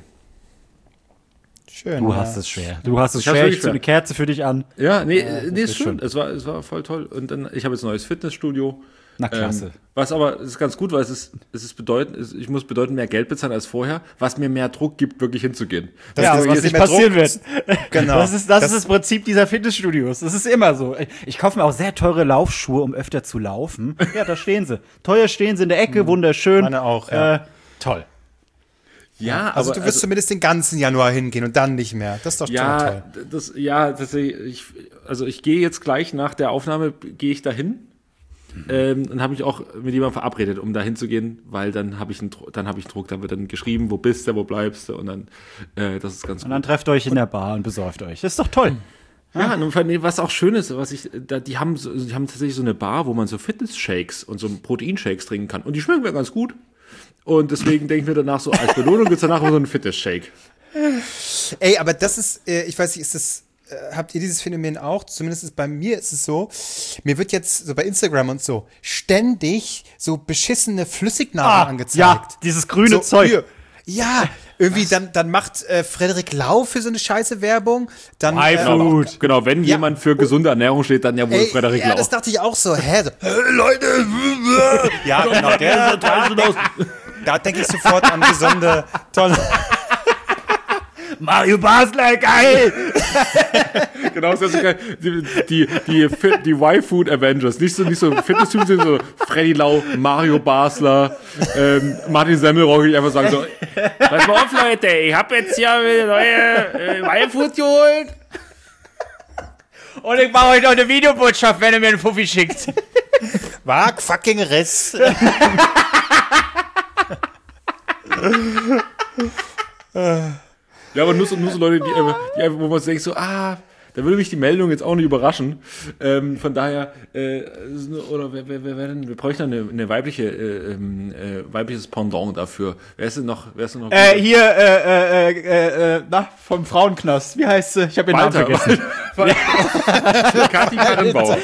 Schön. Du hast es schwer. Ich ziehe eine Kerze für dich an. Ja, nee, ist schön. Es war voll toll. Und dann, ich habe jetzt ein neues Fitnessstudio. Na klasse. Was aber, es ist ganz gut, weil ich muss bedeutend mehr Geld bezahlen als vorher, was mir mehr Druck gibt, wirklich hinzugehen. Was nicht passieren wird. Genau. Das ist das Prinzip dieser Fitnessstudios. Das ist immer so. Ich kaufe mir auch sehr teure Laufschuhe, um öfter zu laufen. Ja, da stehen sie. Teuer stehen sie in der Ecke, wunderschön. Meine auch, ja. Toll. Ja, also du wirst zumindest den ganzen Januar hingehen und dann nicht mehr. Das ist doch toll. Tatsächlich. Ich gehe jetzt gleich nach der Aufnahme, gehe ich dahin. Und habe mich auch mit jemandem verabredet, um da hinzugehen, weil dann habe ich Druck, da wird dann geschrieben, wo bist du, wo bleibst du und dann, das ist ganz gut. Und dann trefft euch in der Bar und besäuft euch. Das ist doch toll. Ja, und was auch schön ist, die haben tatsächlich so eine Bar, wo man so Fitness-Shakes und so Proteinshakes trinken kann und die schmecken mir ganz gut und deswegen denke ich mir danach so, als Belohnung gibt es danach so einen Fitness-Shake. Ey, aber das ist, ich weiß nicht, ist das habt ihr dieses Phänomen auch? Zumindest bei mir ist es so, mir wird jetzt so bei Instagram und so ständig so beschissene Flüssignahrung angezeigt. Ja, dieses grüne Zeug. Ja, irgendwie dann macht Frederik Lau für so eine scheiße Werbung. Dann, iFood. Genau, wenn jemand für gesunde Ernährung steht, dann ja wohl Frederik Lau. Ja, das dachte ich auch so. Leute. Ja, genau. Da denke ich sofort an gesunde, tolle... Mario Basler, geil! Genau, das ist so geil. Die Y-Food Avengers. Nicht so Fitness-Typen, sind so Freddy Lau, Mario Basler, Martin Semmelrogge, die einfach sagen so, pass mal auf, Leute, ich hab jetzt hier eine neue Y-Food geholt. Und ich mache euch noch eine Videobotschaft, wenn ihr mir einen Fuffi schickt. Wag fucking Rest. Ja, aber nur so Leute, die einfach, wo man denkt so, da würde mich die Meldung jetzt auch nicht überraschen. Von daher, oder wir bräuchten eine weibliches Pendant dafür. Wer ist denn noch? Vom Frauenknast. Wie heißt sie? Ich habe ihren Namen vergessen. Kathi Karrenbauer.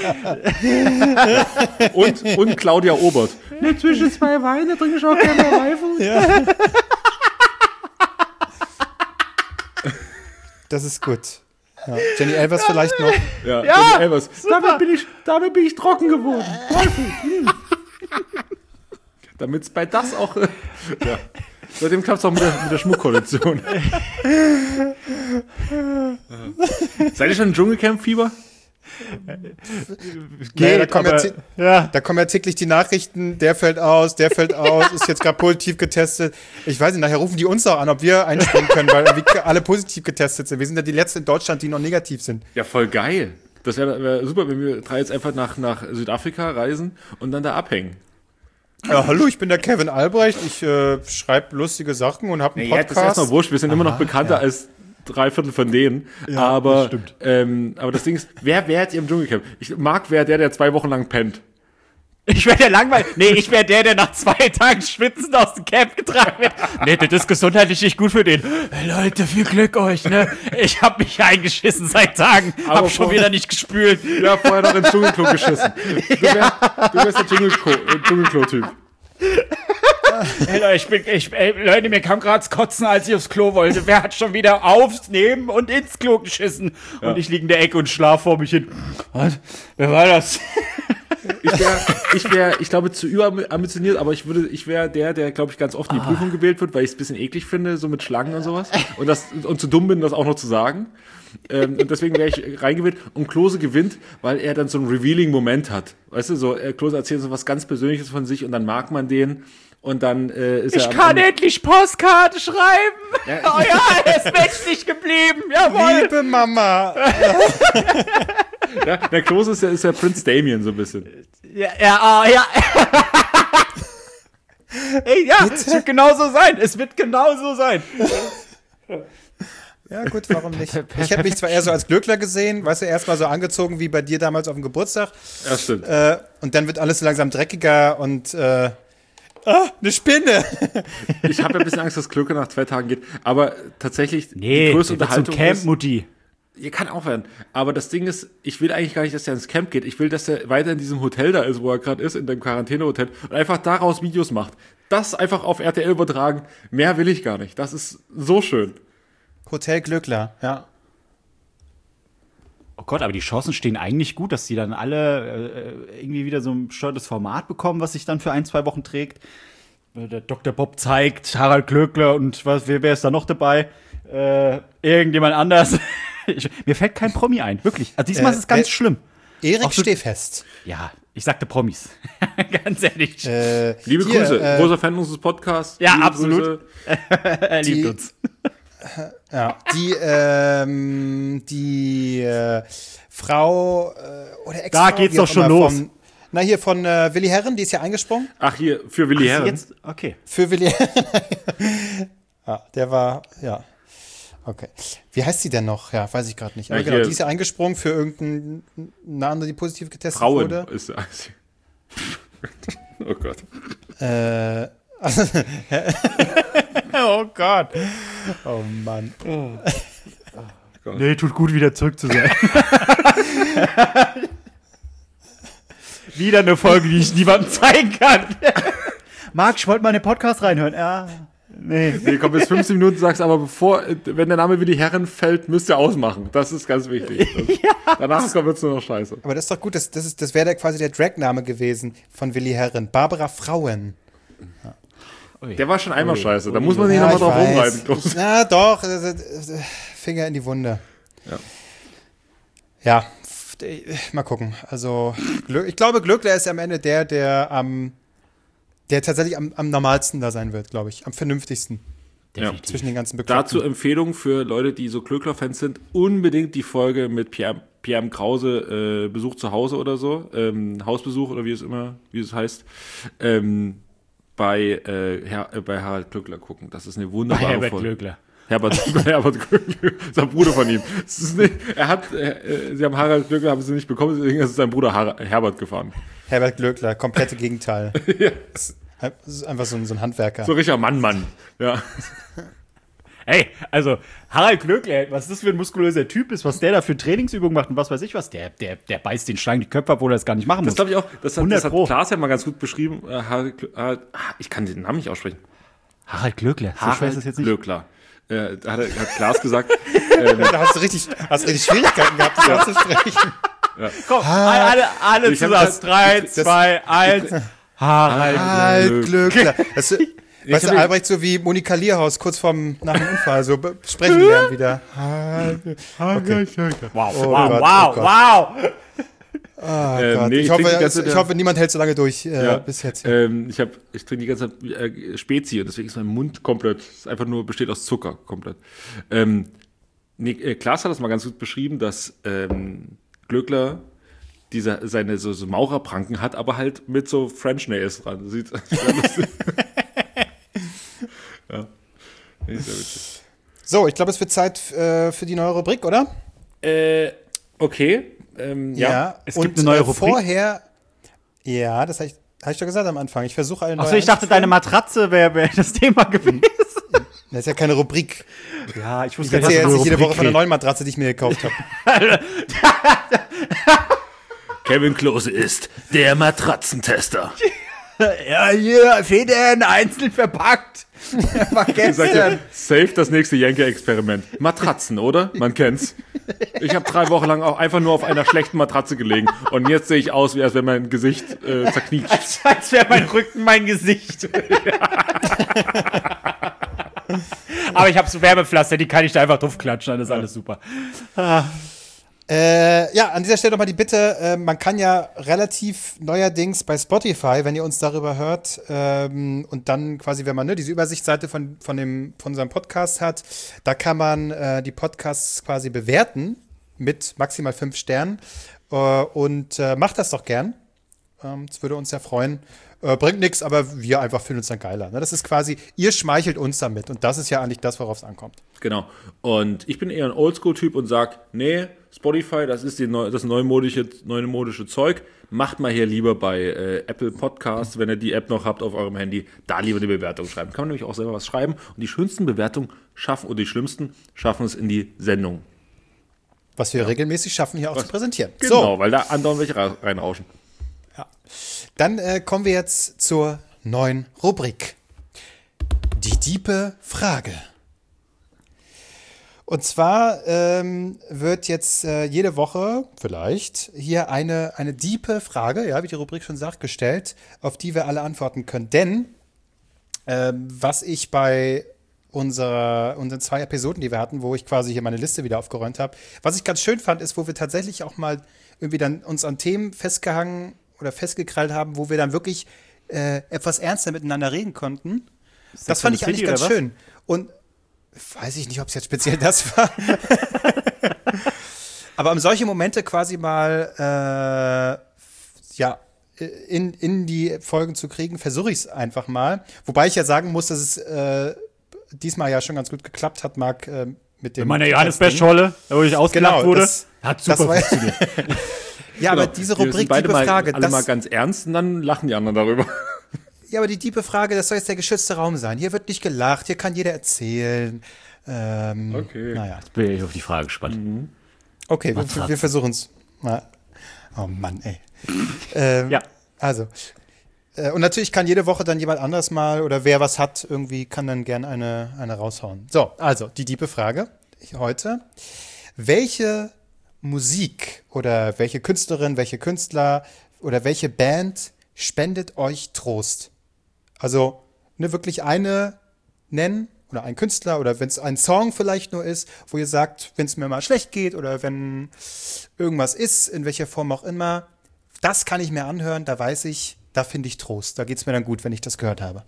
Und Claudia Obert. Ne, zwischen zwei Weine trinke ich auch gerne Weifen. Ja. Das ist gut. Ja. Jenny Elvers vielleicht noch. Ja, Jenny Elvers. Damit bin ich trocken geworden. Damit es bei das auch... ja. Seitdem klappt es auch mit der Schmuckkollektion. Seid ihr schon im Dschungelcamp-Fieber? Da kommen ja täglich die Nachrichten, der fällt aus, ist jetzt gerade positiv getestet. Ich weiß nicht, nachher rufen die uns auch an, ob wir einspringen können, weil wir alle positiv getestet sind. Wir sind ja die Letzten in Deutschland, die noch negativ sind. Ja, voll geil. Das wäre super, wenn wir drei jetzt einfach nach Südafrika reisen und dann da abhängen. Ja, hallo, ich bin der Kevin Albrecht, ich schreibe lustige Sachen und habe einen Podcast. Das ist erstmal wurscht, wir sind immer noch bekannter als 3/4 von denen. Ja, aber, aber das Ding ist, wer wärt ihr im Dschungelcamp? Marc wäre der 2 Wochen lang pennt. Ich wäre der langweilig. Nee, ich wäre der nach 2 Tagen schwitzend aus dem Camp getragen wird. Nee, das ist gesundheitlich nicht gut für den. Hey Leute, viel Glück euch, ne? Ich hab mich eingeschissen seit Tagen. Aber hab schon wieder nicht gespült. Ja, vorher noch ins Dschungelklo geschissen. Du wärst der Dschungelklo-Typ. Hey Leute, mir kam gerade das Kotzen, als ich aufs Klo wollte. Wer hat schon wieder aufs Neben und ins Klo geschissen? Ja. Und ich liege in der Ecke und schlaf vor mich hin. Was? Wer war das? Ich wäre, ich glaube, zu überambitioniert, aber ich wäre der, glaube ich, ganz oft in die Prüfung gewählt wird, weil ich es ein bisschen eklig finde, so mit Schlangen und sowas. Und zu dumm bin, das auch noch zu sagen. Und deswegen wäre ich reingewählt. Und Klose gewinnt, weil er dann so einen Revealing-Moment hat. Weißt du, so, Klose erzählt so was ganz Persönliches von sich und dann mag man den. Und dann ist ich kann endlich Postkarte schreiben. Ja. Oh ja, er ist menschlich geblieben. Jawohl. Liebe Mama. Ja, der Klose ist ja Prinz Damien so ein bisschen. Ja. Ey, ja, bitte? Es wird genauso sein. Es wird genauso sein. Ja, gut, warum nicht? Ich hätte mich zwar eher so als Glöckler gesehen, weißt du, erstmal so angezogen wie bei dir damals auf dem Geburtstag. Ja, stimmt. Und dann wird alles so langsam dreckiger und eine Spinne. Ich habe ja ein bisschen Angst, dass Glöckler nach 2 Tagen geht. Aber tatsächlich, die größte Unterhaltung ist... Mutti. Ihr kann auch werden. Aber das Ding ist, ich will eigentlich gar nicht, dass er ins Camp geht. Ich will, dass er weiter in diesem Hotel da ist, wo er gerade ist, in dem Quarantänehotel und einfach daraus Videos macht. Das einfach auf RTL übertragen. Mehr will ich gar nicht. Das ist so schön. Hotel Glöckler, ja. Oh Gott, aber die Chancen stehen eigentlich gut, dass die dann alle irgendwie wieder so ein bescheuertes Format bekommen, was sich dann für 1-2 Wochen trägt. Der Dr. Bob zeigt, Harald Glöckler und wer ist da noch dabei? Irgendjemand anders. Mir fällt kein Promi ein, wirklich. Also diesmal ist es ganz schlimm. Erik Stehfest. Ja, ich sagte Promis. Ganz ehrlich. Liebe Grüße. Großer Fan unseres Podcasts. Ja, absolut. Er liebt uns. Ja, die Frau oder Ex-Frau. Da geht's doch schon los. Von Willi Herren, die ist ja eingesprungen. Ach, hier, für Willi Herren. Jetzt? Okay. Für Willi Herren. Ja, der war, ja. Okay. Wie heißt sie denn noch? Ja, weiß ich gerade nicht. Aber ja, genau, die ist ja eingesprungen für irgendeine andere, die positiv getestet wurde. Ist oh Gott. Oh Gott. Oh Mann. Oh Gott. Nee, tut gut, wieder zurück zu sein. Wieder eine Folge, die ich niemandem zeigen kann. Marc, ich wollte mal in den Podcast reinhören. Ja. Nee, komm, bis 15 Minuten sagst, aber wenn der Name Willi Herren fällt, müsst ihr ausmachen. Das ist ganz wichtig. Ja. Danach wird es nur noch scheiße. Aber das ist doch gut, das wäre quasi der Drag-Name gewesen von Willi Herren. Barbara Frauen. Ja. Der war schon einmal scheiße, da muss man nicht nochmal drauf rumreiten. Ja, doch, Finger in die Wunde. Ja, mal gucken. Also, ich glaube, Glöckler ist am Ende der tatsächlich am normalsten da sein wird, glaube ich. Am vernünftigsten. Ja. Zwischen den ganzen Bekloppten. Dazu Empfehlung für Leute, die so Glöckler-Fans sind, unbedingt die Folge mit Pierre M. Krause, Besuch zu Hause oder so, Hausbesuch oder wie es heißt, bei Harald Glöckler gucken. Das ist eine wunderbare Herbert Folge. Glöckler. Herbert Glöckler, das ist der Bruder von ihm. Sie haben Harald Glöckler, haben sie nicht bekommen, deswegen ist sein Bruder Herbert gefahren. Herbert Glöckler, komplette Gegenteil. Ja. Das ist einfach so ein Handwerker. So richtiger Mann. Ja. Hey, also Harald Glöckler, was das für ein muskulöser Typ ist, was der da für Trainingsübungen macht und was weiß ich was, der beißt den Schlangen die Köpfe ab, obwohl er das gar nicht machen muss. Das glaube ich auch, das hat Klaas ja mal ganz gut beschrieben. Ich kann den Namen nicht aussprechen. Harald Glöckler, so schwer ist das jetzt nicht. Glöckler. Hat Klaas gesagt. Da hast du richtig Schwierigkeiten gehabt, das auszusprechen. Ja. Komm, alle zusammen. 3, 2, 1. Harald Glöckler. Weißt du, Albrecht, so wie Monika Lierhaus kurz nach dem Unfall, so sprechen lernen wieder. Okay. Wow. Oh Gott. Ich hoffe, niemand hält so lange durch bis jetzt. Ich trinke die ganze Zeit Spezi und deswegen ist mein Mund besteht aus Zucker komplett. Klaas hat das mal ganz gut beschrieben, dass Glöckler seine so Maurerpranken hat, aber halt mit so French Nails dran. Sieht ja. Sehr witzig. So, ich glaube, es wird Zeit für die neue Rubrik, oder? Okay. Ja. Es gibt eine neue Rubrik. Vorher, ja, das habe ich doch gesagt am Anfang. Ich versuche alle neue. Achso, ich dachte, deine Matratze wäre das Thema gewesen. Das ist ja keine Rubrik. Ja, ich wusste erzähle jetzt nicht jede Woche von einer neuen Matratze, die ich mir gekauft habe. Kevin Klose ist der Matratzentester. Ja, hier, Federn, einzeln verpackt. Vergessen. Safe das nächste Jenke-Experiment. Matratzen, oder? Man kennt's. Ich habe 3 Wochen lang auch einfach nur auf einer schlechten Matratze gelegen. Und jetzt sehe ich aus, als wäre mein Gesicht zerknietscht. Als wäre mein Rücken mein Gesicht. Aber ich habe so Wärmepflaster, die kann ich da einfach drauf klatschen, dann ist alles super. Ja, an dieser Stelle nochmal die Bitte, man kann ja relativ neuerdings bei Spotify, wenn ihr uns darüber hört, und dann quasi, wenn man diese Übersichtsseite von unserem Podcast hat, da kann man die Podcasts quasi bewerten mit maximal 5 Sternen und macht das doch gern. Das würde uns ja freuen. Bringt nichts, aber wir einfach finden uns dann geiler. Ne? Das ist quasi, ihr schmeichelt uns damit und das ist ja eigentlich das, worauf es ankommt. Genau. Und ich bin eher ein Oldschool-Typ und sage, nee, Spotify, das ist das neumodische Zeug. Macht mal hier lieber bei Apple Podcasts, wenn ihr die App noch habt auf eurem Handy, da lieber eine Bewertung schreiben. Kann man nämlich auch selber was schreiben. Und die schönsten Bewertungen oder die schlimmsten schaffen es in die Sendung. Was wir regelmäßig schaffen, hier auch zu präsentieren. Genau, weil da andauernd welche reinrauschen. Ja. Dann kommen wir jetzt zur neuen Rubrik. Die diepe Frage. Und zwar wird jetzt jede Woche vielleicht hier eine diepe Frage, ja, wie die Rubrik schon sagt, gestellt, auf die wir alle antworten können. Denn was ich bei unseren 2 Episoden, die wir hatten, wo ich quasi hier meine Liste wieder aufgeräumt habe, was ich ganz schön fand, ist, wo wir tatsächlich auch mal irgendwie dann uns an Themen festgehangen oder festgekrallt haben, wo wir dann wirklich etwas ernster miteinander reden konnten. Das fand ich eigentlich ganz schön. Und weiß ich nicht, ob es jetzt speziell das war. Aber um solche Momente quasi mal in die Folgen zu kriegen, versuche ich es einfach mal. Wobei ich ja sagen muss, dass es diesmal ja schon ganz gut geklappt hat, Marc, mit dem meine Johannes-Bescholle, wo ich ausgelacht wurde, hat super funktioniert. Ja, genau. Aber diese Rubrik, diepe Frage. Alle mal ganz ernst und dann lachen die anderen darüber. Ja, aber die diepe Frage, das soll jetzt der geschützte Raum sein. Hier wird nicht gelacht, hier kann jeder erzählen. Okay. Naja. Jetzt bin ich auf die Frage gespannt. Mhm. Okay, wir versuchen es. Oh Mann, ey. Ja. Also. Und natürlich kann jede Woche dann jemand anderes mal oder wer was hat, irgendwie kann dann gern eine raushauen. So, also die diepe Frage heute. Welche Musik oder welche Künstlerin, welche Künstler oder welche Band spendet euch Trost? Also wirklich eine nennen oder einen Künstler oder wenn es ein Song vielleicht nur ist, wo ihr sagt, wenn es mir mal schlecht geht oder wenn irgendwas ist, in welcher Form auch immer, das kann ich mir anhören, da weiß ich, da finde ich Trost. Da geht es mir dann gut, wenn ich das gehört habe.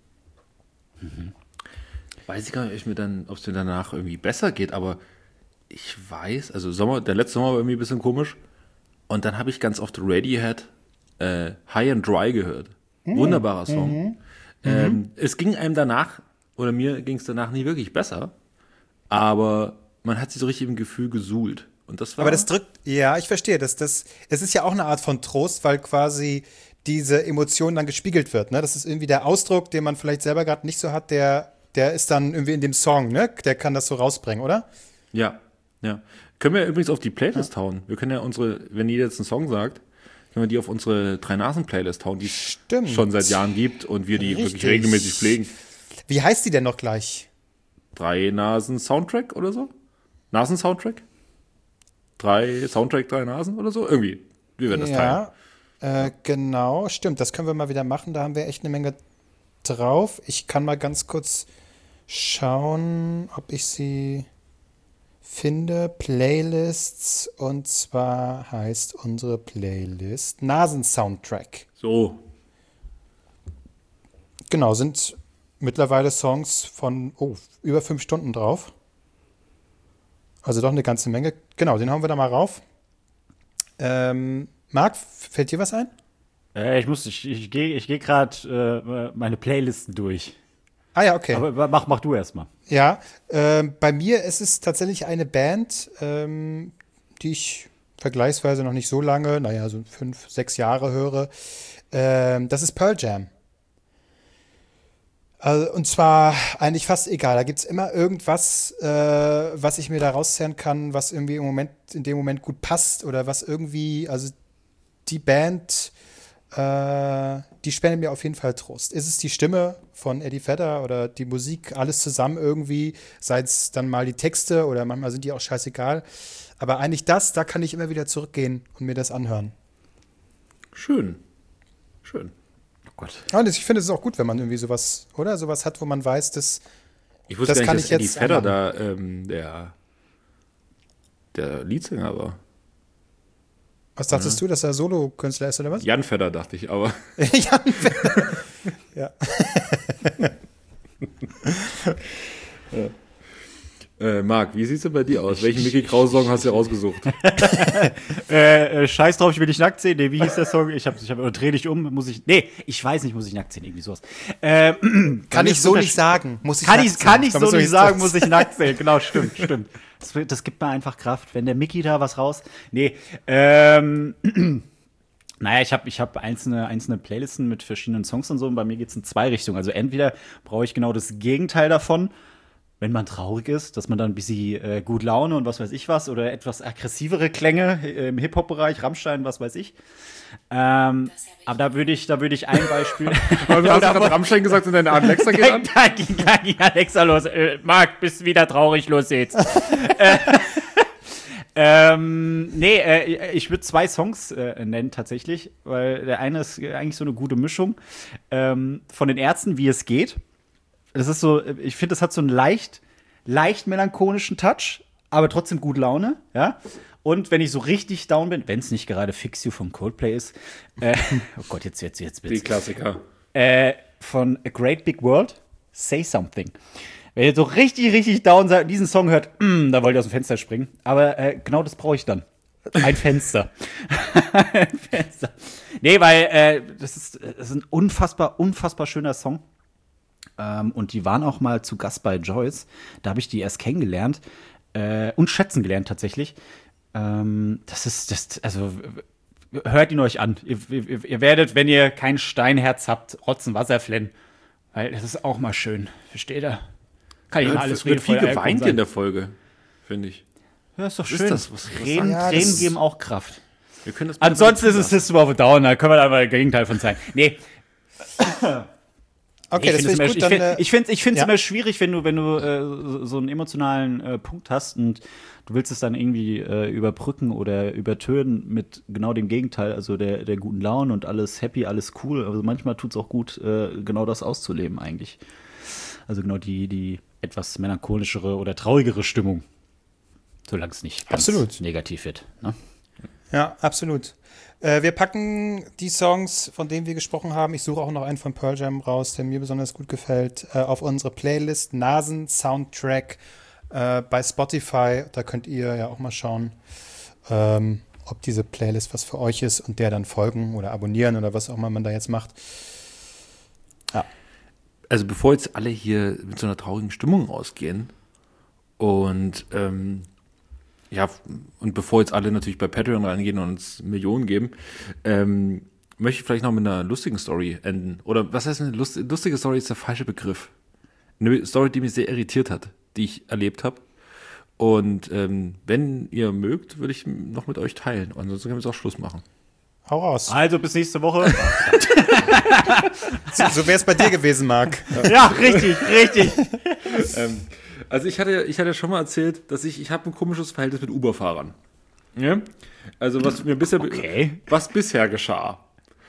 Weiß ich gar nicht, ob es mir danach irgendwie besser geht, aber ich weiß, also der letzte Sommer war irgendwie ein bisschen komisch und dann habe ich ganz oft Radiohead High and Dry gehört. Wunderbarer Song. Es ging einem danach, oder mir ging es danach nie wirklich besser, aber man hat sich so richtig im Gefühl gesuhlt. Und das war. Aber das drückt, ja, ich verstehe, es ist ja auch eine Art von Trost, weil quasi diese Emotion dann gespiegelt wird, ne? Das ist irgendwie der Ausdruck, den man vielleicht selber gerade nicht so hat, der ist dann irgendwie in dem Song, ne? Der kann das so rausbringen, oder? Ja. Können wir übrigens auf die Playlist hauen. Wir können ja wenn jeder jetzt einen Song sagt, können wir die auf unsere 3-Nasen-Playlist hauen, die es schon seit Jahren gibt und wir die wirklich regelmäßig pflegen. Wie heißt die denn noch gleich? 3-Nasen-Soundtrack oder so? Nasen-Soundtrack? 3 Nasen oder so? Irgendwie. Wir werden das teilen. Genau, stimmt. Das können wir mal wieder machen. Da haben wir echt eine Menge drauf. Ich kann mal ganz kurz schauen, ob ich sie finde. Playlists. Und zwar heißt unsere Playlist Nasen-Soundtrack. So. Genau, sind mittlerweile Songs von über 5 Stunden drauf. Also doch eine ganze Menge. Genau, den hauen wir da mal rauf. Marc, fällt dir was ein? Ich gehe gerade meine Playlisten durch. Ah ja, okay. Aber mach du erst mal. Ja, bei mir ist es tatsächlich eine Band, die ich vergleichsweise noch nicht so lange, so 5, 6 Jahre höre. Das ist Pearl Jam. Und zwar eigentlich fast egal. Da gibt es immer irgendwas, was ich mir da rauszerren kann, was irgendwie in dem Moment gut passt oder was irgendwie, also die Band, die spendet mir auf jeden Fall Trost. Ist es die Stimme von Eddie Vedder oder die Musik, alles zusammen irgendwie, sei es dann mal die Texte oder manchmal sind die auch scheißegal. Aber eigentlich da kann ich immer wieder zurückgehen und mir das anhören. Schön. Oh Gott. Ja, ich finde es ist auch gut, wenn man irgendwie sowas hat, wo man weiß, dass ich wusste das gar kann nicht, ich dass jetzt Eddie Vedder da der Leadsänger war. Was dachtest du, dass er Solo-Künstler ist, oder was? Jan Fedder, dachte ich, aber. Jan Fedder. Ja. Marc, wie sieht's denn bei dir aus? Welchen Mickey Krause-Song hast du rausgesucht? Scheiß drauf, ich will dich nackt sehen. Nee, wie hieß der Song? Ich hab dreh dich um, ich weiß nicht, muss ich nackt sehen, irgendwie sowas. Kann ich so nicht sagen, muss ich nackt sehen. Kann ich so nicht sagen, muss ich nackt sehen. Genau, stimmt. Das gibt mir einfach Kraft, wenn der Mickey da was raus. Nee, naja, ich hab einzelne Playlisten mit verschiedenen Songs und so, und bei mir geht's in zwei Richtungen. Also entweder brauche ich genau das Gegenteil davon, wenn man traurig ist, dass man dann ein bisschen gut Laune und was weiß ich was, oder etwas aggressivere Klänge im Hip-Hop-Bereich, Rammstein, was weiß ich. Aber da würde ich ein Beispiel. Du hast gerade Rammstein gesagt und deine Alexa geht an? Da ging Alexa los. Marc, bist wieder traurig, los jetzt. Ich würde zwei Songs nennen tatsächlich, weil der eine ist eigentlich so eine gute Mischung von den Ärzten, wie es geht. Das ist so, ich finde, das hat so einen leicht melancholischen Touch, aber trotzdem gut Laune, ja. Und wenn ich so richtig down bin, wenn es nicht gerade Fix You von Coldplay ist, oh Gott, jetzt bitte. Die Klassiker. Von A Great Big World, Say Something. Wenn ihr so richtig down seid und diesen Song hört, da wollt ihr aus dem Fenster springen. Aber genau das brauche ich dann. Ein Fenster. Ein Fenster. Nee, weil das ist ein unfassbar schöner Song. Und die waren auch mal zu Gast bei Joyce. Da habe ich die erst kennengelernt und schätzen gelernt tatsächlich. Also hört ihn euch an. Ihr werdet, wenn ihr kein Steinherz habt, Rotzen Wasser flennen. Weil das ist auch mal schön. Versteht ihr? Kann ich mal alles reden. Es wird viel geweint in der Folge, finde ich. Ja, ist doch schön. Ist das? Tränen geben auch Kraft. Wir können das Ansonsten ist es System of a Down, da können wir da mal das Gegenteil von sein. Nee. Okay, das finde ich gut. Ich finde es immer schwierig, wenn du so einen emotionalen Punkt hast und du willst es dann irgendwie überbrücken oder übertönen mit genau dem Gegenteil, also der guten Laune und alles happy, alles cool. Also manchmal tut es auch gut, genau das auszuleben eigentlich. Also genau die etwas melancholischere oder traurigere Stimmung. Solange es nicht ganz negativ wird. Ne? Ja, absolut. Wir packen die Songs, von denen wir gesprochen haben. Ich suche auch noch einen von Pearl Jam raus, der mir besonders gut gefällt, auf unsere Playlist Nasen Soundtrack bei Spotify. Da könnt ihr ja auch mal schauen, ob diese Playlist was für euch ist und der dann folgen oder abonnieren oder was auch immer man da jetzt macht. Ja. Also bevor jetzt alle hier mit so einer traurigen Stimmung ausgehen und und bevor jetzt alle natürlich bei Patreon reingehen und uns Millionen geben, möchte ich vielleicht noch mit einer lustigen Story enden. Oder was heißt eine lustige Story ist der falsche Begriff. Eine Story, die mich sehr irritiert hat, die ich erlebt habe. Und wenn ihr mögt, würde ich noch mit euch teilen. Ansonsten können wir jetzt auch Schluss machen. Hau raus. Also bis nächste Woche. So wäre es bei dir gewesen, Marc. Ja, richtig. Also ich hatte schon mal erzählt, dass ich habe ein komisches Verhältnis mit Uber-Fahrern. Ja? Also was bisher geschah.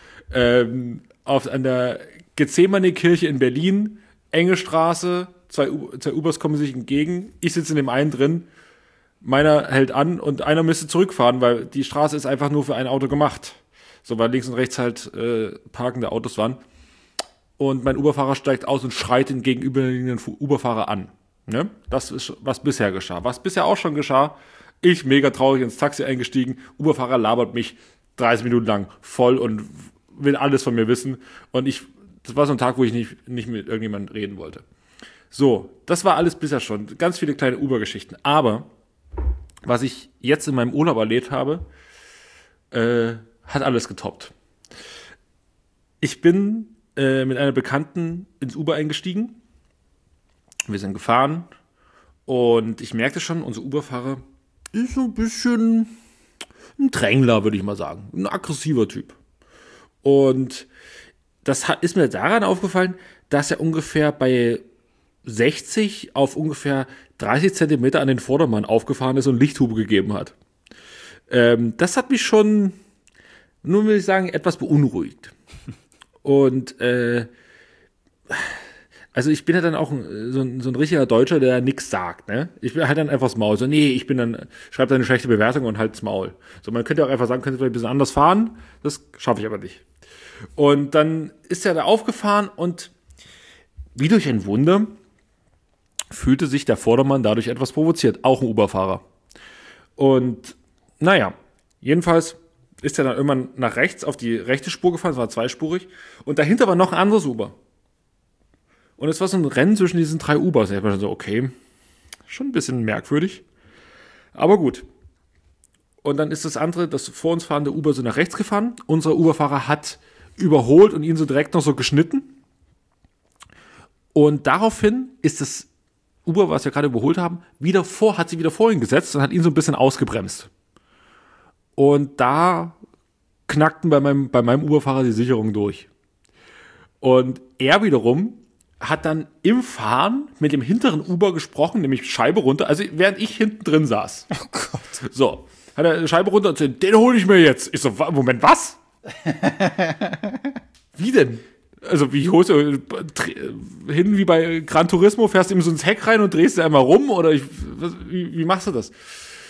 An der Gethsemane-Kirche in Berlin, enge Straße, zwei Ubers kommen sich entgegen, ich sitze in dem einen drin, meiner hält an und einer müsste zurückfahren, weil die Straße ist einfach nur für ein Auto gemacht. So, weil links und rechts halt parkende Autos waren. Und mein Uberfahrer steigt aus und schreit den gegenüberliegenden Uberfahrer an. Ne? Das ist, was bisher geschah. Was bisher auch schon geschah, ich mega traurig ins Taxi eingestiegen, Uberfahrer labert mich 30 Minuten lang voll und will alles von mir wissen. Und das war so ein Tag, wo ich nicht mit irgendjemandem reden wollte. So, das war alles bisher schon. Ganz viele kleine Uber-Geschichten. Aber was ich jetzt in meinem Urlaub erlebt habe, hat alles getoppt. Ich bin mit einer Bekannten ins Uber eingestiegen. Wir sind gefahren und ich merkte schon, unser Uberfahrer ist so ein bisschen ein Drängler, würde ich mal sagen. Ein aggressiver Typ. Und das ist mir daran aufgefallen, dass er ungefähr bei 60 auf ungefähr 30 Zentimeter an den Vordermann aufgefahren ist und Lichthube gegeben hat. Das hat mich schon, nur will ich sagen, etwas beunruhigt. Und also ich bin ja dann auch so ein richtiger Deutscher, der nichts sagt, ne? Ich bin halt dann einfach das Maul. So, nee, schreibe dann eine schlechte Bewertung und halt das Maul. So, man könnte auch einfach sagen, könnte vielleicht ein bisschen anders fahren. Das schaffe ich aber nicht. Und dann ist er da aufgefahren und wie durch ein Wunder fühlte sich der Vordermann dadurch etwas provoziert. Auch ein Uber-Fahrer. Und naja, jedenfalls ist er dann irgendwann nach rechts auf die rechte Spur gefahren. Es war zweispurig. Und dahinter war noch ein anderes Uber. Und es war so ein Rennen zwischen diesen 3 Ubers. Ich habe mir so, okay, schon ein bisschen merkwürdig. Aber gut. Und dann ist das vor uns fahrende Uber so nach rechts gefahren. Unser Uberfahrer hat überholt und ihn so direkt noch so geschnitten. Und daraufhin ist das Uber, was wir gerade überholt haben, hat sie wieder vor ihn gesetzt und hat ihn so ein bisschen ausgebremst. Und da knackten bei meinem Uberfahrer die Sicherung durch. Und er wiederum hat dann im Fahren mit dem hinteren Uber gesprochen, nämlich Scheibe runter, also während ich hinten drin saß. Oh Gott. So, hat er Scheibe runter und gesagt, den hole ich mir jetzt. Ich so, Moment, was? Wie denn? Also wie holst du hin wie bei Gran Turismo, fährst du ihm so ins Heck rein und drehst du einmal rum? Oder wie machst du das?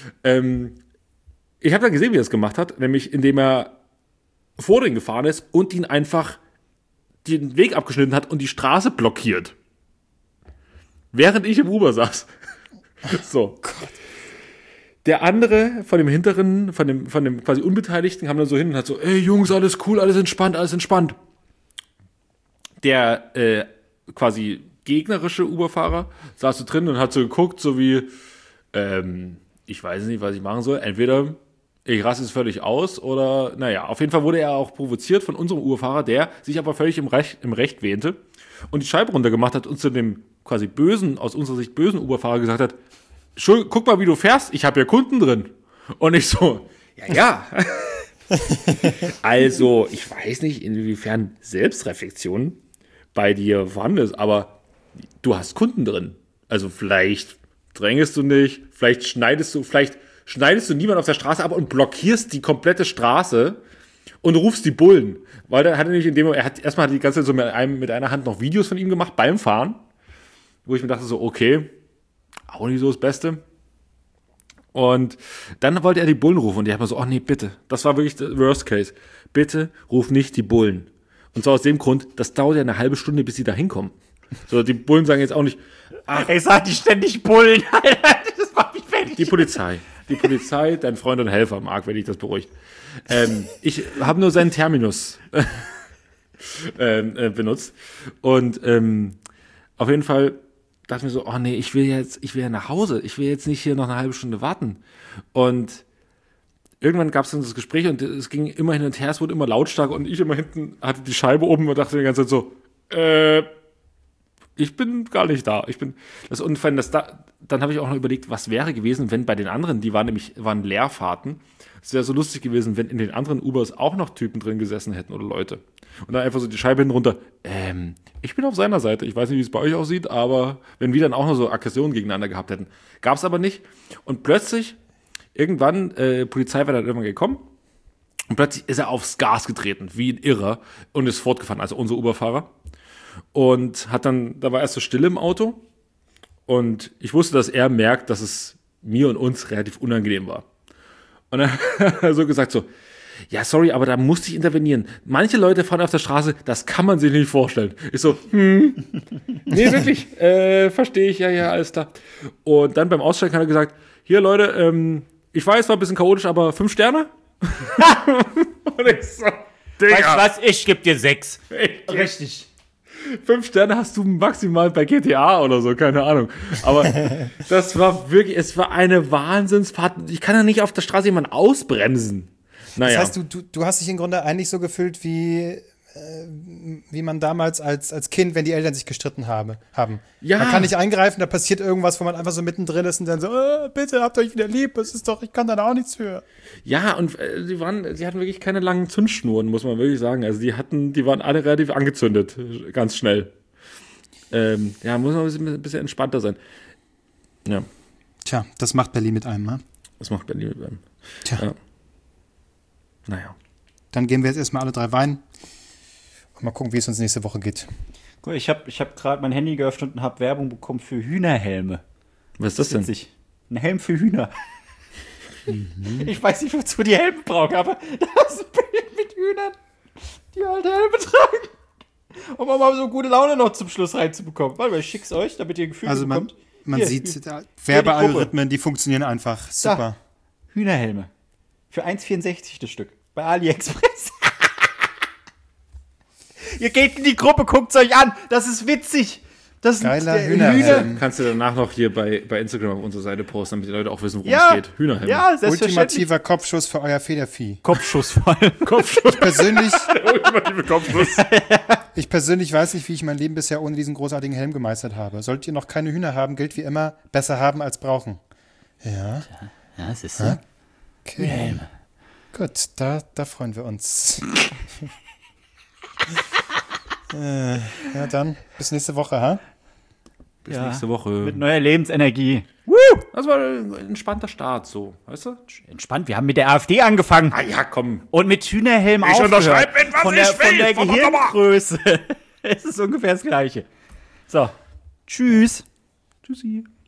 Ich habe dann gesehen, wie er es gemacht hat, nämlich indem er vor den gefahren ist und ihn einfach den Weg abgeschnitten hat und die Straße blockiert. Während ich im Uber saß. So. Gott. Der andere von dem hinteren, von dem quasi Unbeteiligten kam dann so hin und hat so, ey Jungs, alles cool, alles entspannt, alles entspannt. Der quasi gegnerische Uberfahrer saß so drin und hat so geguckt, so wie, ich weiß nicht, was ich machen soll. Entweder ich raste es völlig aus oder, naja, auf jeden Fall wurde er auch provoziert von unserem Uberfahrer, der sich aber völlig im Recht wähnte und die Scheibe runtergemacht hat und zu dem quasi bösen, aus unserer Sicht bösen Uberfahrer gesagt hat, guck mal, wie du fährst, ich habe ja Kunden drin. Und ich so, ja. Also, ich weiß nicht, inwiefern Selbstreflexion bei dir vorhanden ist, aber du hast Kunden drin. Also vielleicht drängest du nicht, vielleicht schneidest du niemanden auf der Straße ab und blockierst die komplette Straße und rufst die Bullen. Weil dann hat er nämlich erstmal hat die ganze Zeit so mit einer Hand noch Videos von ihm gemacht beim Fahren, wo ich mir dachte so, okay, auch nicht so das Beste. Und dann wollte er die Bullen rufen und die haben so, oh nee, bitte. Das war wirklich der Worst Case. Bitte ruf nicht die Bullen. Und zwar aus dem Grund, das dauert ja eine halbe Stunde, bis sie da hinkommen. So, die Bullen sagen jetzt auch nicht, ich sag die ständig Bullen, Alter, das macht mich fertig. Die Polizei, dein Freund und Helfer, Marc, wenn dich das beruhigt. Ich habe nur seinen Terminus benutzt. Und auf jeden Fall dachte ich mir so, oh nee, ich will ja nach Hause. Ich will jetzt nicht hier noch eine halbe Stunde warten. Und irgendwann gab es dann das Gespräch und es ging immer hin und her, es wurde immer lautstark und ich immer hinten hatte die Scheibe oben und dachte die ganze Zeit so, ich bin gar nicht da. Dann habe ich auch noch überlegt, was wäre gewesen, wenn bei den anderen, waren Leerfahrten, es wäre so lustig gewesen, wenn in den anderen Ubers auch noch Typen drin gesessen hätten oder Leute. Und dann einfach so die Scheibe hinten runter, ich bin auf seiner Seite. Ich weiß nicht, wie es bei euch aussieht, aber wenn wir dann auch noch so Aggressionen gegeneinander gehabt hätten. Gab es aber nicht. Und plötzlich, irgendwann, Polizei war dann irgendwann gekommen und plötzlich ist er aufs Gas getreten, wie ein Irrer und ist fortgefahren, also unser Uberfahrer. Und da war erst so Stille im Auto und ich wusste, dass er merkt, dass es mir und uns relativ unangenehm war. Und dann hat er so gesagt so, ja, sorry, aber da musste ich intervenieren. Manche Leute fahren auf der Straße, das kann man sich nicht vorstellen. Ich so, nee, wirklich, verstehe ich, ja, alles klar. Und dann beim Aussteigen hat er gesagt, hier Leute, ich weiß, war ein bisschen chaotisch, aber 5 Sterne? Und ich so, Digga. Weißt du was, ich geb dir 6. Richtig. 5 Sterne hast du maximal bei GTA oder so, keine Ahnung. Aber das war wirklich, es war eine Wahnsinnsfahrt. Ich kann ja nicht auf der Straße jemanden ausbremsen. Naja. Das heißt, du hast dich im Grunde eigentlich so gefühlt, wie man damals als Kind, wenn die Eltern sich gestritten haben. Ja. Man kann nicht eingreifen, da passiert irgendwas, wo man einfach so mittendrin ist und dann so, bitte habt euch wieder lieb, ich kann da auch nichts für. Ja, und sie hatten wirklich keine langen Zündschnuren, muss man wirklich sagen. Also die waren alle relativ angezündet, ganz schnell. Ja, muss man ein bisschen entspannter sein. Ja. Tja, das macht Berlin mit einem, ne? Das macht Berlin mit einem. Tja. Ja. Naja. Dann gehen wir jetzt erstmal alle 3 weinen und mal gucken, wie es uns nächste Woche geht. Ich hab gerade mein Handy geöffnet und habe Werbung bekommen für Hühnerhelme. Was ist das denn? Witzig. Ein Helm für Hühner. Ich weiß nicht, wozu die Helme brauchen, aber da ist ein Bild mit Hühnern, die halt Helme tragen. Um mal so gute Laune noch zum Schluss reinzubekommen. Warte mal, ich schick's euch, damit ihr ein Gefühl bekommt. Man sieht, Werbealgorithmen, die funktionieren einfach. Super. Da. Hühnerhelme. Für 1,64 das Stück. Bei AliExpress. Ihr geht in die Gruppe, guckt's euch an. Das ist witzig. Das ist geiler Hühnerhelm. Kannst du danach noch hier bei Instagram auf unserer Seite posten, damit die Leute auch wissen, worum es geht. Hühnerhelm. Ja, ultimativer Kopfschuss für euer Federvieh. Kopfschuss vor allem. Kopfschuss. Ultimative Kopfschuss. Ich persönlich weiß nicht, wie ich mein Leben bisher ohne diesen großartigen Helm gemeistert habe. Solltet ihr noch keine Hühner haben, gilt wie immer, besser haben als brauchen. Ja. Ja, das ist so. Okay. Hühnerhelme. Gut, da freuen wir uns. Ja, dann bis nächste Woche, ha? Bis nächste Woche. Mit neuer Lebensenergie. Woo! Das war ein entspannter Start, so, weißt du? Entspannt, wir haben mit der AfD angefangen. Ah ja, komm. Und mit Hühnerhelm aufgehört. Ich unterschreibe mit, was von ich der, will. Von der Gehirngröße. Es ist ungefähr das Gleiche. So, tschüss. Tschüssi.